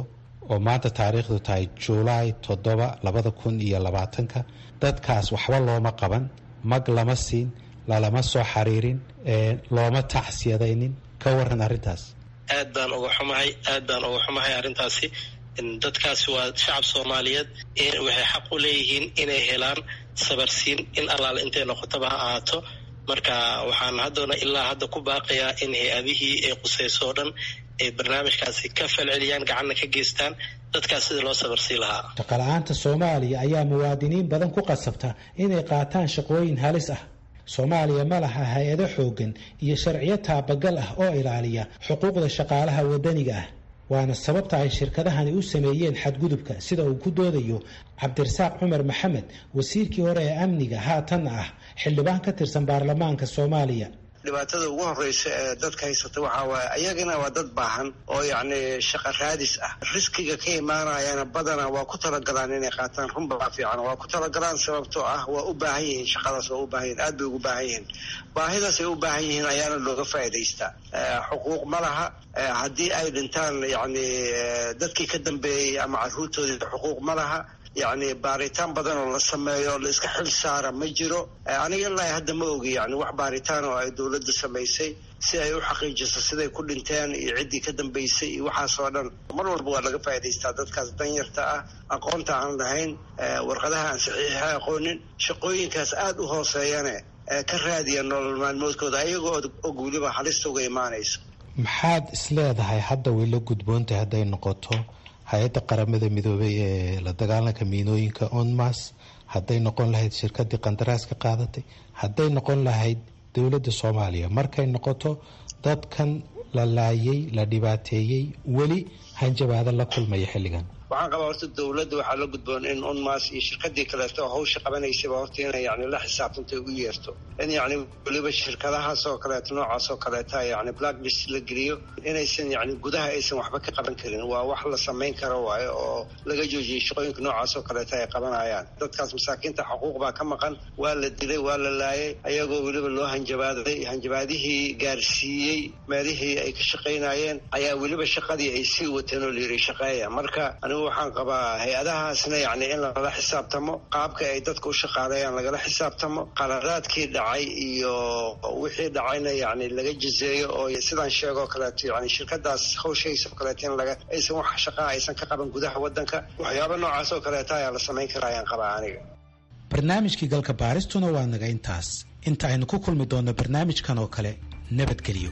oo maanta taariikhdu tahay julaay toddoba labada kun iyo labaatanka dadkaas waxba looma qaban mag lama siin lalama soo xariirin looma tacsiyadaynin ka waran arrintaas. aad baan uga xumahay aad baan uga xumahay arrintaasi. dadkaasi waa shacab soomaaliyeed waxay xaq u leeyihiin inay helaan sabarsiin in allaale intay noqotaba ha ahaato. marka waxaan haddana ilaa hadda ku baaqayaa in hay-adihii ay qusayso o dhan ay barnaamijkaasi ka falceliyaan gacanna ka geystaan dadkaas sidii loo sabarsii lahaa. shaqala-aanta soomaaliya ayaa muwaadiniin badan ku qasabta inay qaataan shaqooyin halis ah. soomaaliya ma laha hay-ado xoogan iyo sharciyo taabagal ah oo ilaaliya xuquuqda shaqaalaha wadaniga ah, waana sababta ay shirkadahani u sameeyeen xadgudubka, sida uu ku doodayo cabdirasaaq cumar maxamed, wasiirkii hore ee amniga haatanna ah xildhibaan ka tirsan baarlamaanka soomaaliya. dhibaatada ugu horeysa ee dadka haysata waxaa waaye ayagana waa dad baahan oo yacni shaqa raadis ah. riskiga ka imaanayana badana waa ku talagalaan inay qaataan runbaa fiican, waa ku talagalaan sababtoo ah waa u baahan yihiin shaqadaas, waa u baahan yihin aad bay ugu baahan yihiin. baahidaas ay u baahan yihiin ayaana looga faa'iidaystaa. xuquuq ma laha haddii ay dhintaan yacni dadkii ka dambeeyey ama carruurtoodii xuquuq ma laha. yacni baaritaan badan oo la sameeyo la iska xil saara ma jiro. aniga ilaa hadda ma ogi yani wax baaritaan oo ay dowladda samaysay si ay u xaqiijiso siday ku dhinteen iyo ciddii ka dambaysay iyo waxaas oo dhan. mar walba waa laga faa'idaystaa dadkaas danyarta ah, aqoonta aan lahayn, warqadaha aan saxiixa aqoonin, shaqooyinkaas aada u hooseeyane ka raadiya nolol maalmoodkooda ayagoo og weliba halista uga imaanayso. maxaad isleedahay hadda way la gudboontahay hadday noqoto hay-adda qaramada midoobay ee la dagaalanka miinooyinka onmas, hadday noqon lahayd shirkadii qandaraaska qaadatay, hadday noqon lahayd dowladda soomaaliya markay noqoto dadkan la laayay la dhibaateeyey weli hanjabaada la kulmaya xilligan? waxaan qabaa horta dowladda waxaa la gudboon in onmas iyo shirkadii kaleeto hawsha qabanaysaba horta inay yani la xisaabtantay u yeerto, in yani weliba shirkadahaas oo kaleeto noocaas oo kaleeta yani blacklist la geliyo, inaysan yani gudaha aysan waxba ka qaban karin. waa wax la samayn karo waayo oo laga joojiyey shaqooyinka noocaas oo kaleeta ay qabanayaan. dadkaas masaakiinta xuquuq baa ka maqan, waa la dilay, waa la laayay ayagoo weliba loo hanjabaaday. hanjabaadihii gaarsiiyey meelihii ay ka shaqaynayeen ayaa weliba shaqadii ay sii wateen oo layiri shaqeeya. marka waxaan qabaa hay-adahaasna yani in lagala xisaabtamo, qaabka ay dadka u shaqaaleeyaan lagala xisaabtamo, qaladaadkii dhacay iyo wixii dhacayna yani laga jizeeyo oo sidaan sheegoo kaleeto yani shirkadaas hawshaysa oo kaleeto in laga aysan wax shaqaa aysan ka qaban gudaha wadanka. waxyaaba noocaas oo kaleeta ayaa la samayn karaa ayaan qabaa aniga. barnaamijkii galka baaristuna waa naga intaas. inta aynu ku kulmi doonno barnaamijkan oo kale, nabadgelyo.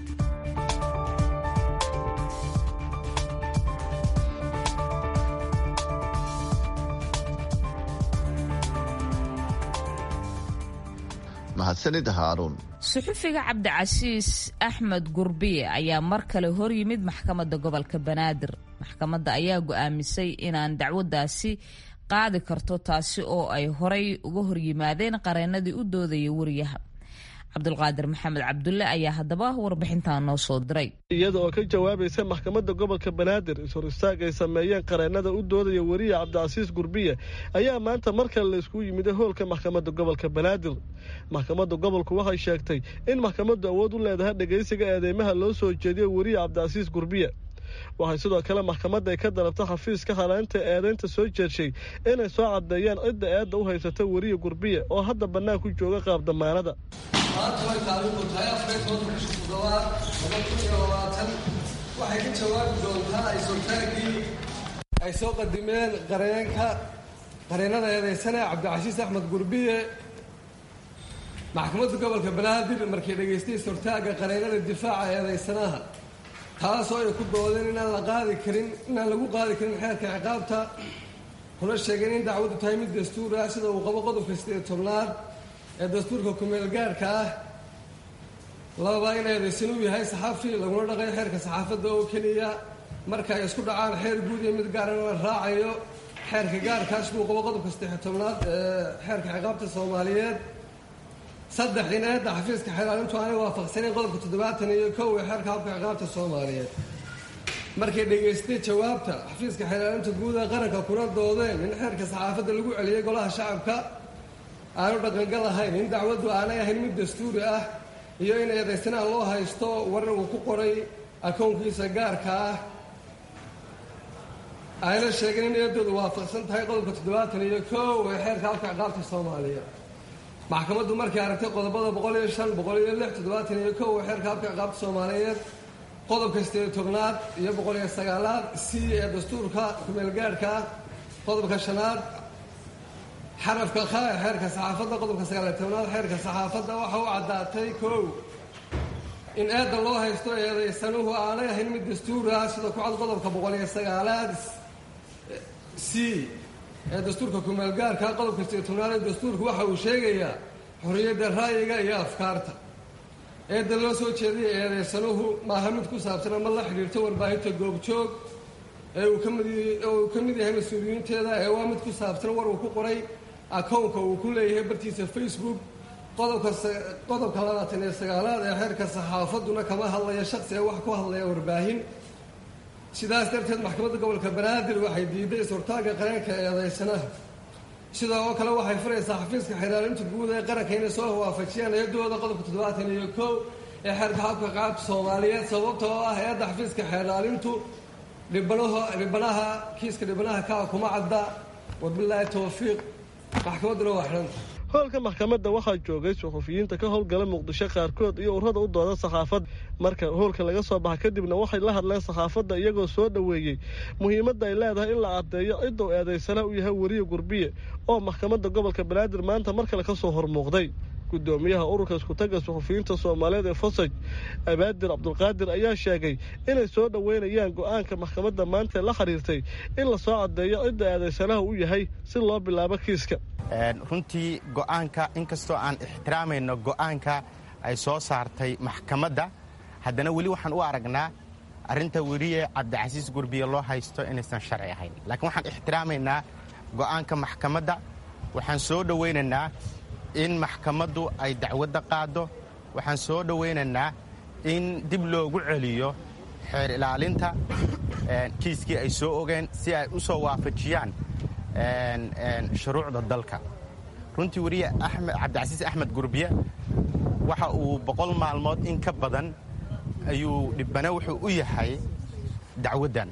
mahadsanid haaruun. suxufiga cabdicasiis axmed gurbiye ayaa mar kale hor yimid maxkamadda gobolka banaadir. maxkamadda ayaa go'aamisay inaan dacwadaasi qaadi karto, taasi oo ay horay uga hor yimaadeen qareenadii u doodaya wariyaha. cabdulqaadir maxamed cabdulle ayaa haddaba warbixintan noo soo diray. iyada oo ka jawaabaysa maxkamadda gobolka banaadir is-hor istaag ay sameeyeen qareenada u doodaya wariye cabdicasiis gurbiye ayaa maanta mar kale la iskugu yimiday hoolka maxkamadda gobolka banaadir. maxkamadda gobolku waxay sheegtay in maxkamaddu awood u leedahay dhegaysiga eedeymaha loo soo jeediyo wariye cabdicasiis gurbiye. waxay sidoo kale maxkamadda ay ka dalabta xafiiska haleynta eedeynta soo jeedshay inay soo caddeeyaan cidda eedda u haysata wariye gurbiye oo hadda bannaan ku jooga qaab damaanada. maanta way taariikhdu tahay afar iyo toban bisha toddobaad laba kun iyo labaatan waxay ka jawaabi doontaa ay sultaankii ay soo qadimeen qareenka qareenada eedeysane cabdicasiis axmed gurbiye. maxkamadda gobolka banaadir markay dhegaystay sultaanka qareenada difaaca eedeysanaha, taasoo ay ku doodeen inaan la qaadi karin inaan lagu qaadi karin xeerka ciqaabta, kuna sheegeen in dacwaddu tahay mid dastuur ah sida uu qabo qodobka sideed iyo tobnaad ee dastuurka kumeel gaarhka ah. lababa in eedeysan uu yahay saxafi laguna dhaqay xeerka saxaafadda oo keliya marka ay isku dhacaan xeer guud iyo mid gaarana la raacayo xeerka gaarkaas buu qabo qodobka saddex iyo tobnaad ee xeerka ciqaabta soomaaliyeed. saddex in eedda xafiiska xeelaalintu aanay waafaqsanayn qodobka toddobaatan iyo kow ee xeerka habka ciqaabta soomaaliyeed. markay dhegaystay jawaabta xafiiska xeelaalinta guud ee qaranka kuna doodeen in xeerka saxaafadda lagu celiyey golaha shacabka aanu dhaqangal ahayn, in dacwaddu aanay ahayn mid dastuuri ah, iyo in eedeysanaan loo haysto warar uu ku qoray akownkiisa gaarka ah. ayna sheegeen in eedoodu waafaqsan tahay qodobka toddobaatan iyo kow ee xeerka habka ciqaabta soomaaliya maxkamaddu markay aragtay qodobada boqol iyo shan boqol iyo lix toddobaatan iyo kow ee xeerka habka ciqaabta soomaaliyeed qodobka sideed iyo tobnaad iyo boqol iyo sagaalaad c ee dastuurka kumeelgaadhka ah qodobka shanaad xarafka kha ee xeerka saxaafadda qodobka sagaal iyo tobnaad xeerka saxaafadda waxa u caddaatay kow in eedda loo haysto eedaysanuhu aanay ahayn mid dastuur ah sida ku cad qodobka boqol iyo sagaalaad c ee dastuurka kumeelgaarka qodobka sideed iyo tobnaad ee dastuurku waxa uu sheegayaa xorriyadda ra'yiga iyo afkaarta eedda loo soo jeediyay eedaysanuhu maaha mid ku saabsan ama la xidhiirto warbaahinta goobjoog ee uu kamid uu ka mid yahay mas-uuliyiinteeda ee waa mid ku saabsan war uu ku qoray akownka uu ku leeyahay bartiisa facebook qodobka qodobka labaatan iyo sagaalaad ee xeerka saxaafadduna kama hadlaya shaksi ee wax ku hadlaya warbaahin sidaas darteed maxkamadda gobolka banaadir waxay diiday is-hortaagga qareenka eedaysanaha sidaa oo kale waxay furaysaa xafiiska xiraalinta guud ee qaranka inay soo waafajiyaan eedooda qodobka toddobaatan iyo kow ee xeerka habka ciqaabta soomaaliyeed sababta oo ah eedda xafiiska xiraalintu dhibanaha dhibanaha kiiska dhibanaha kaa kuma cadda wabilaahi tawfiiq maxkamadduna waa xidhanta hoolka maxkamadda waxaa joogay suxufiyiinta ka howlgala muqdisho qaarkood iyo ururada u dooda saxaafadda marka hoolka laga soo baxa kadibna waxay la hadleen saxaafadda iyagoo soo dhoweeyey muhiimadda ay leedahay in la caddeeyo cidda uu eedaysana u yahay weriye gurbiye oo maxkamadda gobolka banaadir maanta mar kale ka soo hormuuqday gudoomiyaha ururka iskutaga suxufiyiinta soomaaliyeed ee fosaj abaadir cabdulqaadir ayaa sheegay inay soo dhoweynayaan go-aanka maxkamadda maanta la xiriirtay in la soo caddeeyo cidda eedaysanaha u yahay si loo bilaabo kiiska runtii go'aanka inkastoo aan ixtiraamayno go'aanka ay soo saartay maxkamadda haddana weli waxaan u aragnaa arrinta weriye cabdicasiis gurbiye loo haysto inaysan sharci ahayn laakiin waxaan ixtiraamaynaa go'aanka maxkamadda waxaan soo dhowaynaynaa in maxkamaddu ay dacwadda qaaddo waxaan soo dhowaynaynaa in dib loogu celiyo xeer ilaalinta kiiskii ay soo ogeen si ay u soo waafajiyaan shuruucda dalka runtii weriye cabdicasiis axmed gurbiye waxa uu boqol maalmood in ka badan ayuu dhibane wuxuu u yahay dacwaddan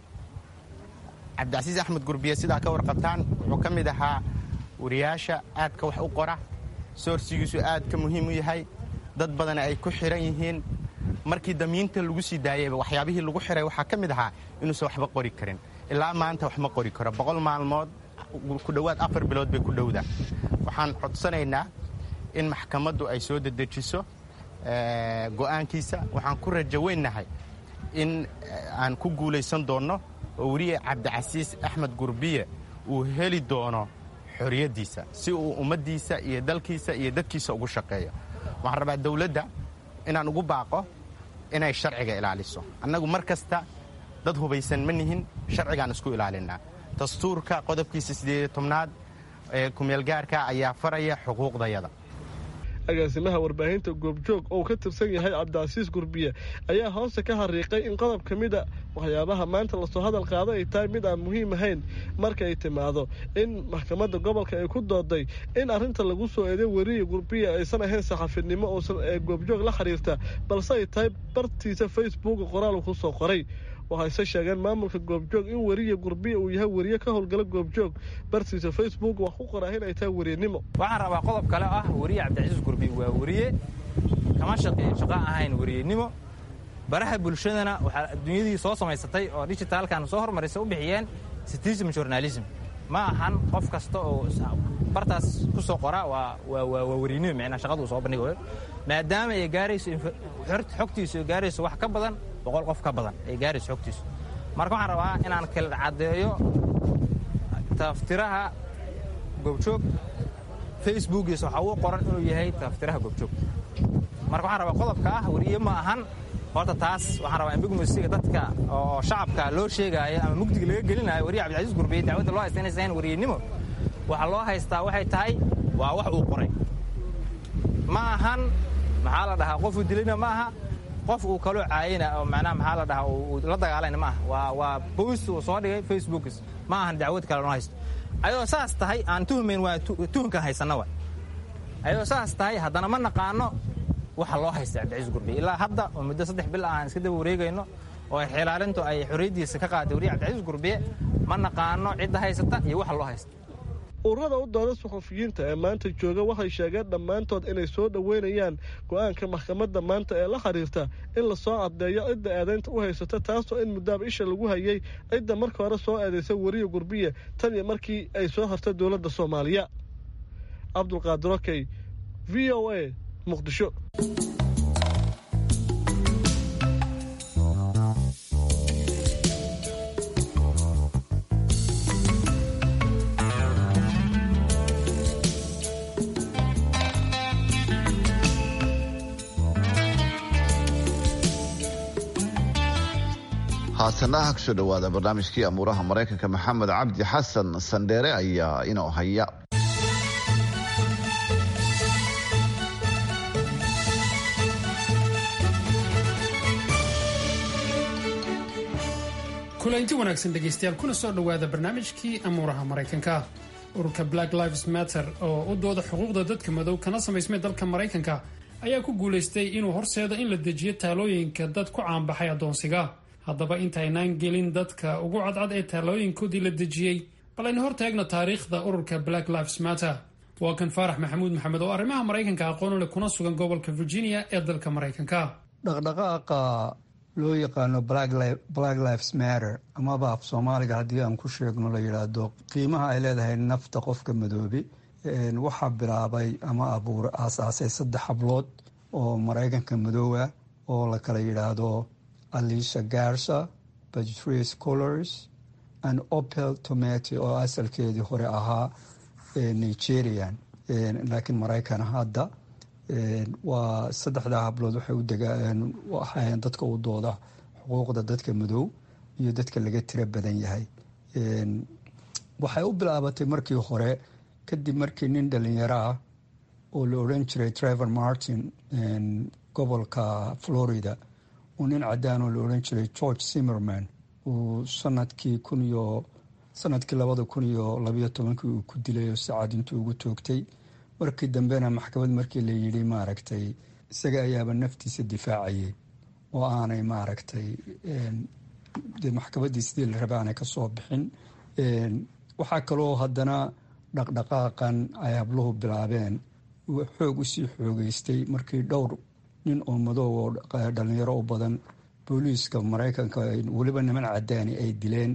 cabdicasiis axmed gurbiye sidaa ka warqabtaan wuxuu ka mid ahaa wariyaasha aadka wax u qora soorsigiisu aad ka muhiim u yahay dad badan ay ku xiran yihiin markii damiinta lagu sii daayayba waxyaabihii lagu xiray waxaa ka mid ahaa inuusan waxba qori karin ilaa maanta wax ma qori karo boqol maalmood ku dhowaad afar bilood bay ku dhowda waxaan codsanaynaa in maxkamaddu ay soo dedejiso go'aankiisa waxaan ku rajaweynnahay in aan ku guulaysan doonno oo weriye cabdicasiis axmed gurbiye uu heli doono xorriyaddiisa si uu ummaddiisa iyo dalkiisa iyo dadkiisa ugu shaqeeyo waxaan rabaa dawladda inaan ugu baaqo inay sharciga ilaaliso annagu mar kasta dad hubaysan ma nihin sharcigaan isku ilaalinnaa dastuurka qodobkiisa siddeed iyo tobnaad ee kumeelgaarka ayaa faraya xuquuqdayada agaasimaha warbaahinta goobjoog oo ka tirsan yahay cabdicasiis gurbiye ayaa hoose ka xariiqay in qodob ka mida waxyaabaha maanta lasoo hadal qaado ay tahay mid aan muhiim ahayn marka ay timaado in maxkamadda gobolka ay ku dooday in arrinta lagu soo eeday weriye gurbiye aysan ahayn saxafinimo oosan ee goobjoog la xiriirta balse ay tahay bartiisa facebooka qoraal uu ku soo qoray waxayse sheegeen maamulka goobjoog in weriye gurbiye uu yahay weriye ka howlgala goobjoog bartiisa facebook wax ku qoraa in ay tahay weriyenimo waxaan rabaa qodob kale ah weriye cabdicasiis gurbiye waa weriye kama shaqeeyo shaqo ahayn weriyenimo baraha bulshadana waxaa adduunyadii soo samaysatay oo digitaalkan soo hormaraysa u bixiyeen citizen journalism ma ahan qof kasta oo bartaas ku soo qora waa waa weriyenimo macnaa shaqadu soo bandhigayo maadaama ay gaarayso xogtiisu ay gaarayso wax ka badan boqol qof ka badan ay gaarayso xogtiisu marka waxaan rabaa inaan kala caddeeyo taftiraha goobjoog facebookiisa waxaa uu qoran inuu yahay taftiraha goobjoog marka waxaan rabaa qodobka ah weriye ma ahan horta taas waxaan rabaa in bigmasiga dadka oo shacabka loo sheegaayo ama mugdiga laga gelinayo weriye cabdicasiis gurbiye dacwadda loo haysta inaysan ahayn weriyenimo waxaa loo haystaa waxay tahay waa wax uu qoray ma ahan maxaa la dhahaa qofuu dilayna ma aha qof uu kaloo caayina oo macnaha maxaa la dhahaa uu la dagaalayna ma aha waa waa bost uu soo dhigay facebookis ma ahan dacwad kale noo haysto ayadoo saas tahay aan tuhmayn waa tuhunkan haysanna wa ayadoo saas tahay haddana ma naqaano waxa loo haysta cabdicasiis gurbiye ilaa hadda oo muddo saddex bil ah aan iska daba wareegayno oo xilaalintu ay xorriyaddiisa ka qaaday wariye cabdicasiis gurbiye ma naqaano cidda haysata iyo waxa loo haysta. ururada u dooda suxufiyiinta ee maanta jooga waxay sheegeen dhammaantood inay soo dhoweynayaan go'aanka maxkamadda maanta ee la xiriirta in la soo caddeeyo cidda eedaynta u haysata taasoo in muddaaba isha lagu hayay cidda marka hore soo eedaysay wariye gurbiye tan iyo markii ay soo hartay dowladda soomaaliya. cabdulqaadir okey, v o a, muqdisho. haasanaha kusoo dhawaada barnaamijkii amuuraha maraykanka. maxamed cabdi xasan sandheere ayaa inoo haya. kulanti wanaagsan dhegaystayaal, kuna soo dhowaada barnaamijkii amuuraha maraykanka. ururka Black Lives Matter oo u dooda xuquuqda dadka madow kana samaysmay dalka maraykanka ayaa ku guulaystay inuu horseedo in la dejiyo taalooyinka dad ku caanbaxay addoonsiga. haddaba intaynaan gelin dadka ugu cadcad ee taalooyinkoodii la dejiyey, bal aynu hor taagno taariikhda ururka Black Lives Matter. waa kan faarax maxamuud maxamed oo arrimaha maraykanka aqoon u leh kuna sugan gobolka Virginia ee dalka maraykanka. dhaqdhaqaaqa loo yaqaano Black Lives Matter amaba af Soomaaliga haddii aan ku sheegno la yidhaahdo qiimaha ay leedahay nafta qofka madoobi, waxaa bilaabay ama abuur aasaasay saddex hablood oo maraykanka madoowa oo la kala yidhaahdo Alicia Garza, Patrice Cullors and Opal Tometi oo asalkeedii hore ahaa Nigerian laakiin Maraykan hadda. waa saddexdaa hablood waxay u degaan waxay dadka u dooda xuquuqda dadka madow iyo dadka laga tiro badan yahay. waxay u bilaabatay markii hore kadib markii nin dhalinyaro ah oo la odhan jiray Trayvon Martin gobolka Florida uu nin cadaan oo la odhan jiray George Zimmerman uu sanadkii kun iyo sanadkii labada kun iyo labayo tobankii uu ku dilay oo saacad intuu ugu toogtay. markii dambena maxkamad markii la yidhi maaragtay isaga ayaaba naftiisa difaacayay oo aanay maaragtay dee maxkamaddii sidii la rabay aanay ka soo bixin. waxaa kaloo haddana dhaqdhaqaaqan ay habluhu bilaabeen xoog usii xoogeystay markii dhowr nin oo madow oo dhalinyaro u badan booliiska maraykanka weliba niman cadaani ay dileen.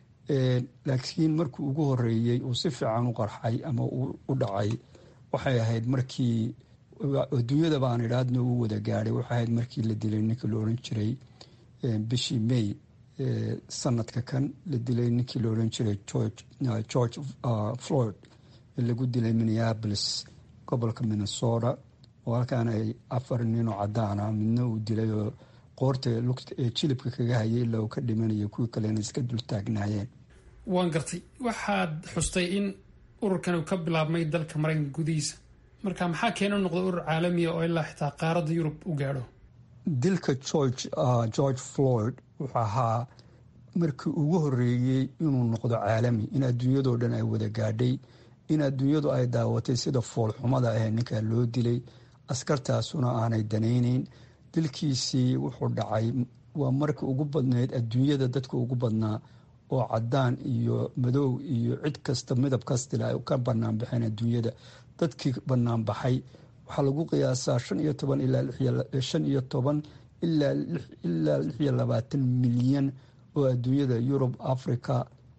laakiin markii ugu horeeyey uu si fiican u qarxay ama u dhacay waxay ahayd markii adduunyada baan idhaadna uu wada gaadhay. waxay ahayd markii la dilay ninkii la odhan jiray bishii May sanadka kan la dilay ninkii la odhan jiray George Floyd ee lagu dilay Minneapolis gobolka Minnesota oo halkaan ay afar nin oo cadaan ah midna uu dilay oo qoorta ee jilibka kaga hayay ilaa uu ka dhimanayo kuwii kalena iska dul taagnaayeen. waan gartay waxaad xustay in ururkan uu ka bilaabmay dalka maraykanka gudihiisa, marka maxaa keena noqda urur caalamiya oo ilaa xitaa qaaradda Yurub u gaadho? dilka George uh, George Floyd wuxuu ahaa markii ugu horeeyey inuu noqdo caalami, in adduunyadoo dhan ay wada gaadhay, in adduunyadu ay daawatay sida foolxumada ah ninkaa loo dilay, askartaasuna aanay danaynayn. dilkiisii wuxuu dhacay waa markii ugu badnayd adduunyada dadka ugu badnaa oo cadaan iyo madow iyo cid kasta midab kastila ay ka bannaan baxeen adduunyada. dadkii bannaan baxay waxaa lagu qiyaasaa shan iyo toban ilaa shan iyo toban ilaa ilaa lix iyo labaatan milyan oo adduunyada Yurub, Africa,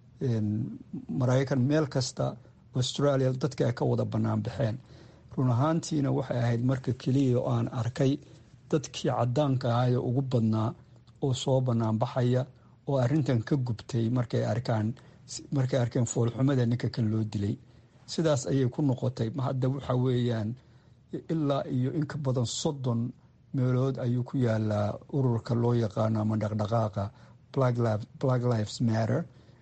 Maraykan, meel kasta, Australia dadka ay ka wada bannaan baxeen. run ahaantiina waxay ahayd marka keliya oo aan arkay dadkii cadaanka ahaa ee ugu badnaa oo soo bannaan baxaya oo arrintan ka gubtay markay arkaan markay arkeen foolxumada ninka kan loo dilay. sidaas ayay ku noqotay. hadda waxa weeyaan ilaa iyo in ka badan soddon meelood ayuu ku yaalaa ururka loo yaqaano ama dhaqdhaqaaqa Black Lives Matter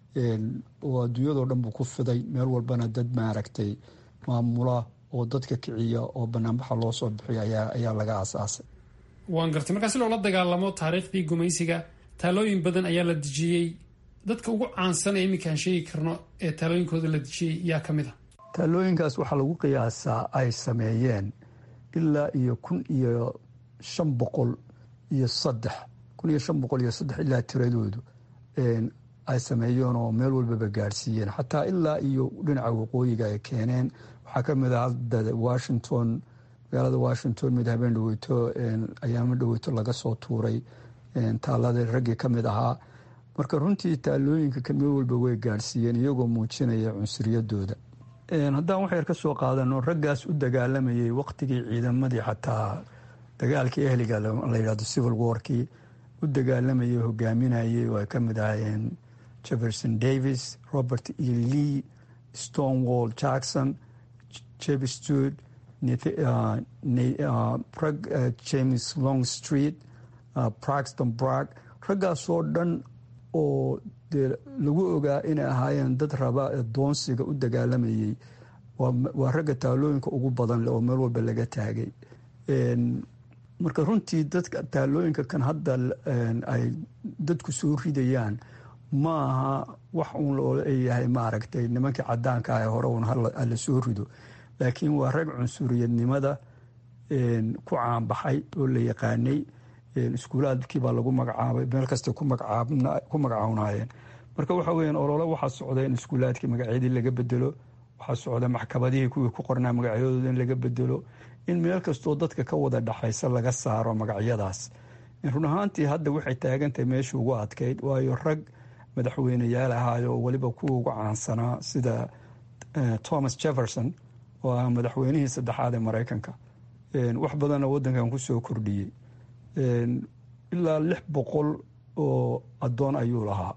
oo adduunyadoo dhan buu ku fiday. meel walbana dad maaragtay maamula oo dadka kiciya oo banaanbaxa loo soo bixiyo ayaa ayaa laga aasaasay. waan gartay markaa si loola dagaalamo taariikhdii gumaysiga taalooyin badan ayaa la dejiyey. dadka ugu caansan ee iminkaan sheegi karno ee taalooyinkooda la dejiyey yaa ka mid a? taalooyinkaas waxaa lagu qiyaasaa ay sameeyeen ilaa iyo kun iyo shan boqol iyo saddex kun iyo shan boqol iyo saddex ilaa tiradoodu ay sameeyeen oo meel walbaba gaadhsiiyeen xataa ilaa iyo dhinaca waqooyiga ay keeneen. waxaa ka mid ah washington magaalada washington mid habeen dhaweyto ayaamo dhaweyto laga soo tuuray taalada raggii ka mid ahaa. marka runtii taalooyinka meel walba way gaadhsiiyeen iyagoo muujinaya cunsuriyadooda. haddaan wax yar ka soo qaadano raggaas u dagaalamayay waqtigii ciidamadii xataa dagaalkii ehliga la yidhahdo civil warkii u dagaalamayay hogaaminayay oo ay ka mid ahayeen jefferson davis, robert e lee, stonewall jackson, Jeb Stuart, uh, uh, uh, James Longstreet, uh, Braxton Bragg, raggaasoo dhan oo dee lagu ogaa inay ahaayeen dad raba adoonsiga u dagaalamayay waa ragga taalooyinka ugu badan leh oo meel walba laga taagay. marka runtii dadka taalooyinka kan hadda ay dadku soo ridayaan ma aha wax uun looyahay maaragtay nimankii cadaanka ah hore uun hala soo rido, laakiin waa rag cunsuriyadnimada ku caanbaxay oo la yaqaanay. iskuulaadkii baa lagu magacaabay, meel kasta ku magacaawnayeen. marka waxa weeyaan olole waxaa socda in iskuulaadkii magacyadii laga bedelo, waxaa socda maxkamadihii kuwii ku qornaa magacyadooda in laga bedelo, in meel kastoo dadka ka wada dhaxaysa laga saaro magacyadaas. run ahaantii hadda waxay taagantahay meeshii ugu adkayd, waayo rag madaxweyneyaal ahaayo oo weliba kuwa ugu caansanaa sida thomas jefferson oo ah madaxweynihii saddexaad ee maraykanka, wax badanna wadankan kusoo kordhiyey. ilaa lix boqol oo adoon ayuu lahaa.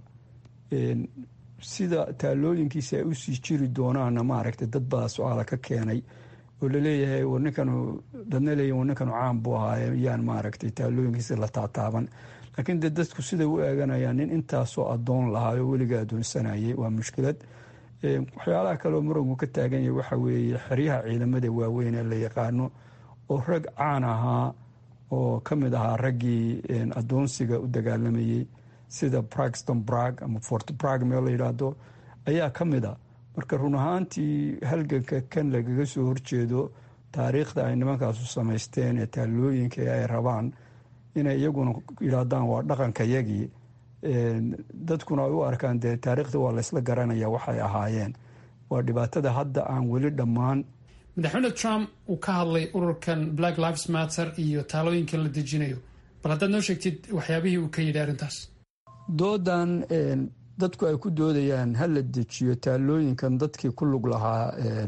sida taalooyinkiisa ay usii jiri doonaana maaragtay dad baa su-aala ka keenay oo laleeyahay warninkanu dadna leeyahy warninkanu caan buu ahaaye yaan maaragtay taalooyinkiisa la taataaban. laakiin dee dadku siday u eeganayaan nin intaasoo adoon lahaayo weliga adoonsanayay waa mushkilad. waxyaalaha kaleoo muranku ka taagan yahay waxa weeye xeryaha ciidamada waaweyn ee la yaqaano oo rag caan ahaa oo ka mid ahaa raggii adoonsiga u dagaalamayey sida Braxton Bragg ama Fort Bragg meel la yidhaahdo ayaa ka mid a. marka run ahaantii halganka kan lagaga soo horjeedo taariikhda ay nimankaasu samaysteen ee taalooyinka ay rabaan inay iyaguna yidhaahdaan waa dhaqanka yagii, dadkuna ay u arkaan dee taariikhda waa laysla garanaya waxay ahaayeen. waa dhibaatada hadda aan weli dhammaan. madaxweyne trump uu ka hadlay ururkan black lives matter iyo taalooyinkan la dejinayo, bal haddaad noo sheegtid waxyaabihii uu ka yidhi arrintaas. doodan dadku ay ku doodayaan ha la dejiyo taalooyinkan dadkii ku lug lahaa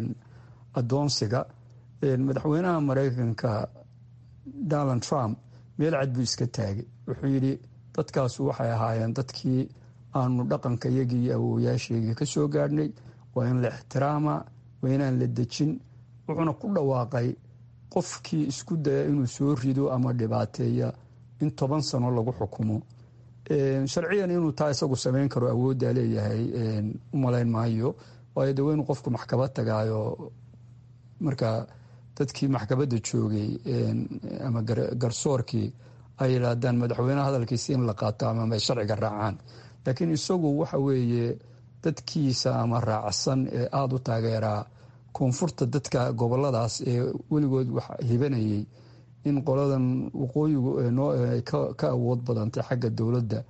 adoonsiga, madaxweynaha maraykanka donald trump meel cad buu iska taagay. wuxuu yidhi dadkaasu waxay ahaayeen dadkii aanu dhaqanka iyagii iyo awoowayaasheegii ka soo gaadhnay, waa in la ixtiraama, waa inaan la dejin. wuxuuna ku dhawaaqay qofkii isku daya inuu soo rido ama dhibaateeya in toban sano lagu xukumo. sharciyan inuu taa isagu samayn karo awooddaa leeyahay u malayn maayo, waayo de weynu qofku maxkamad tagaayo. marka dadkii maxkamadda joogay ama garsoorkii ay yidhaahdaan madaxweyneha hadalkiisa in la qaato ama ay sharciga raacaan. laakiin isagu waxa weeye dadkiisa ama raacsan ee aada u taageeraa koonfurta dadka goboladaas ee weligood wax hibanayay in qoladan waqooyigu ka awood badantay xagga dowladda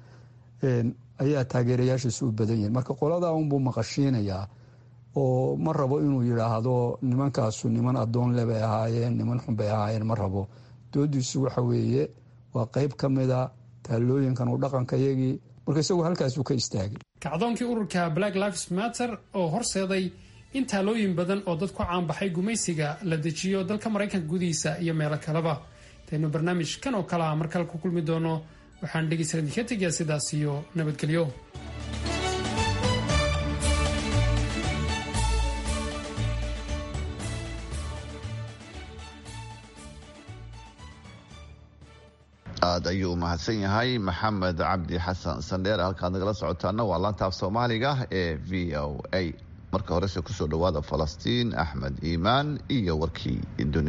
ayaa taageerayaashiisu u badan yihin. marka qoladaa unbuu maqashiinayaa oo ma rabo inuu yidhaahdo nimankaasu niman adoon le bay ahaayeen, niman xun bay ahaayeen, ma rabo. doodiisu waxa weeye waa qeyb ka mida taalooyinkan uu dhaqankayagii. marka isagu halkaasuu ka istaagay. kacdoonkii ururka black lives matter oo horseeday in taalooyin badan oo dad ku caanbaxay gumaysiga la dejiyo dalka maraykanka gudihiisa iyo meelo kaleba. intaynu barnaamij kan oo kale ah mar kale ku kulmi doono, waxaan dhegeysan idinka tegayaa sidaas iyo nabadgelyo. aada ayuu umahadsan yahay maxamed cabdi xasan sandheer. halkaad nagala socotaana waa laantaaf soomaaliga ee v o a. marka horese kusoo dhawaada falastiin axmed iimaan iyo warkii dunida.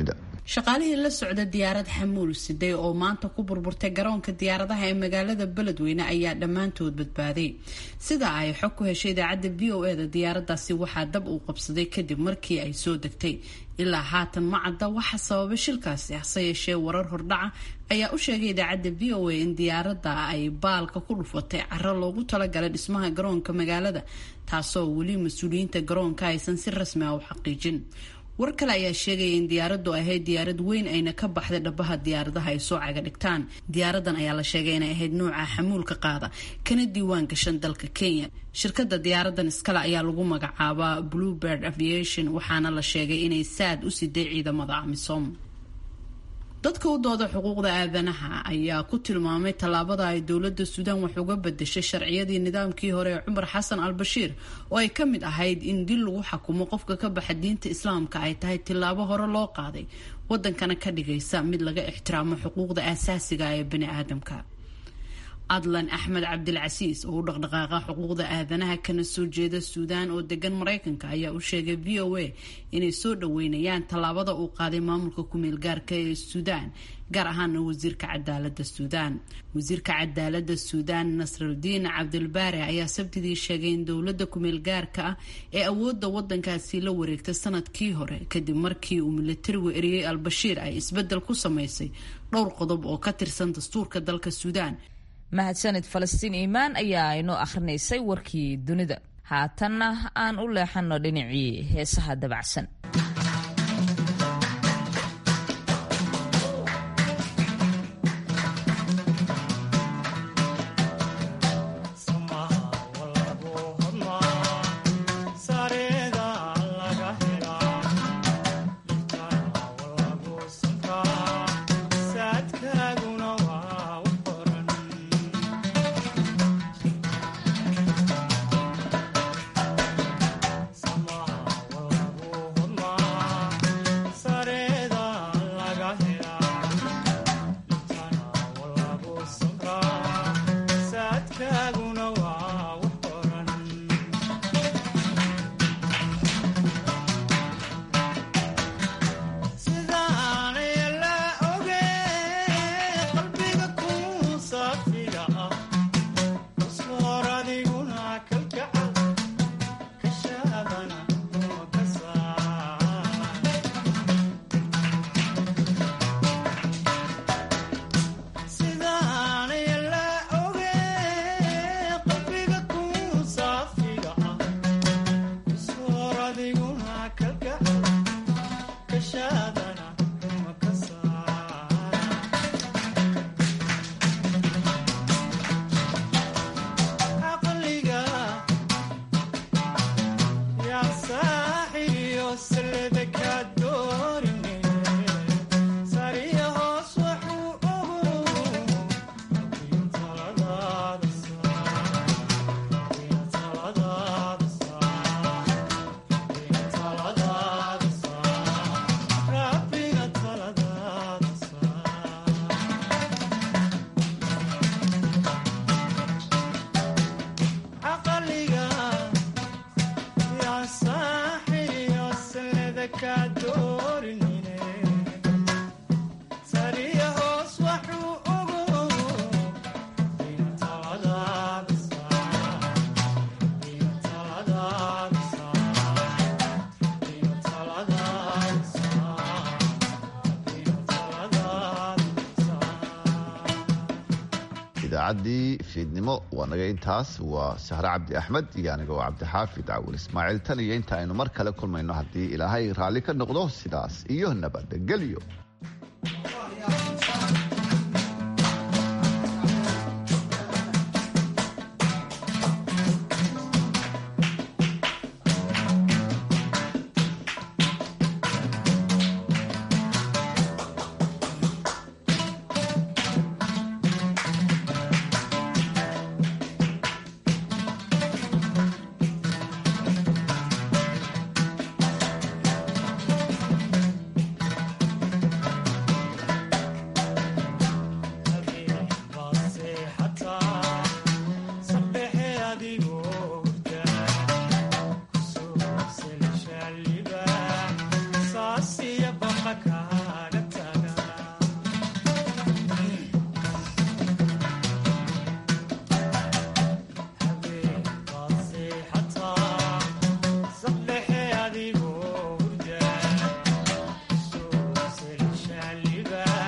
shaqaalihii la socda diyaarad xamuul siday oo maanta ku burburtay garoonka diyaaradaha ee magaalada beledweyne ayaa dhammaantood badbaaday. sida ay xog ku heshay idaacadda v o e da diyaaradaasi waxaa dab uu qabsaday kadib markii ay soo degtay. ilaa haatan ma cadda waxa sababay shilkaasi, hase yeeshee warar hordhaca ayaa u sheegay idaacadda v o a in diyaaradda ay baalka ku dhufatay caro loogu talagalay dhismaha garoonka magaalada, taasoo weli mas-uuliyiinta garoonka aysan si rasmi ah u xaqiijin. war kale ayaa sheegaya in diyaaraddu ahayd diyaarad weyn ayna ka baxday dhabaha diyaaradaha ay soo caga dhigtaan. diyaaradan ayaa la sheegay inay ahayd nooca xamuulka qaada kana diiwaan gashan dalka Kenya. shirkadda diyaaradan iskale ayaa lagu magacaabaa Bluebird Aviation, waxaana la sheegay inay saad u siday ciidamada AMISOM. dadka u dooda xuquuqda aadanaha ayaa ku tilmaamay tallaabada ay dowladda Suudaan wax uga bedeshay sharciyadii nidaamkii hore ee Cumar Xasan al-Bashiir oo ay ka mid ahayd in dil lagu xukumo qofka ka baxa diinta Islaamka ay tahay tillaabo hore loo qaaday wadankana ka dhigaysa mid laga ixtiraamo xuquuqda aasaasiga ah ee bani aadamka. Adlan Axmed Cabdilcasiis oo u dhaqdhaqaaqa xuquuqda aadanaha kana soo jeeda Suudaan oo degan Mareykanka ayaa u sheegay V O A inay soo dhaweynayaan tallaabada uu qaaday maamulka ku meel gaarka ee Suudaan, gaar ahaan wasiirka cadaaladda Suudaan. wasiirka cadaaladda Suudaan Nasruddin Abdelbare ayaa sabtidii sheegay in dowladda ku meel gaarka ah ee awoodda wadankaasi la wareegtay sanadkii hore kadib markii uu militarigu eriyay al-Bashiir ay isbedel ku sameysay dhowr qodob oo ka tirsan dastuurka dalka Suudaan. mahadsanid Falastiin Iimaan ayaa inoo akhrinaysay warkii dunida. haatanna aan u leexano dhinacii heesaha dabacsan. idaacadii fiidnimo waa naga intaas. waa Sahre Cabdi Axmed iyo aniga oo Cabdixaafid Cawil Ismaaciil. tan iyo inta aynu mar kale kulmayno haddii Ilaahay raalli ka noqdo, sidaas iyo nabadgelyo.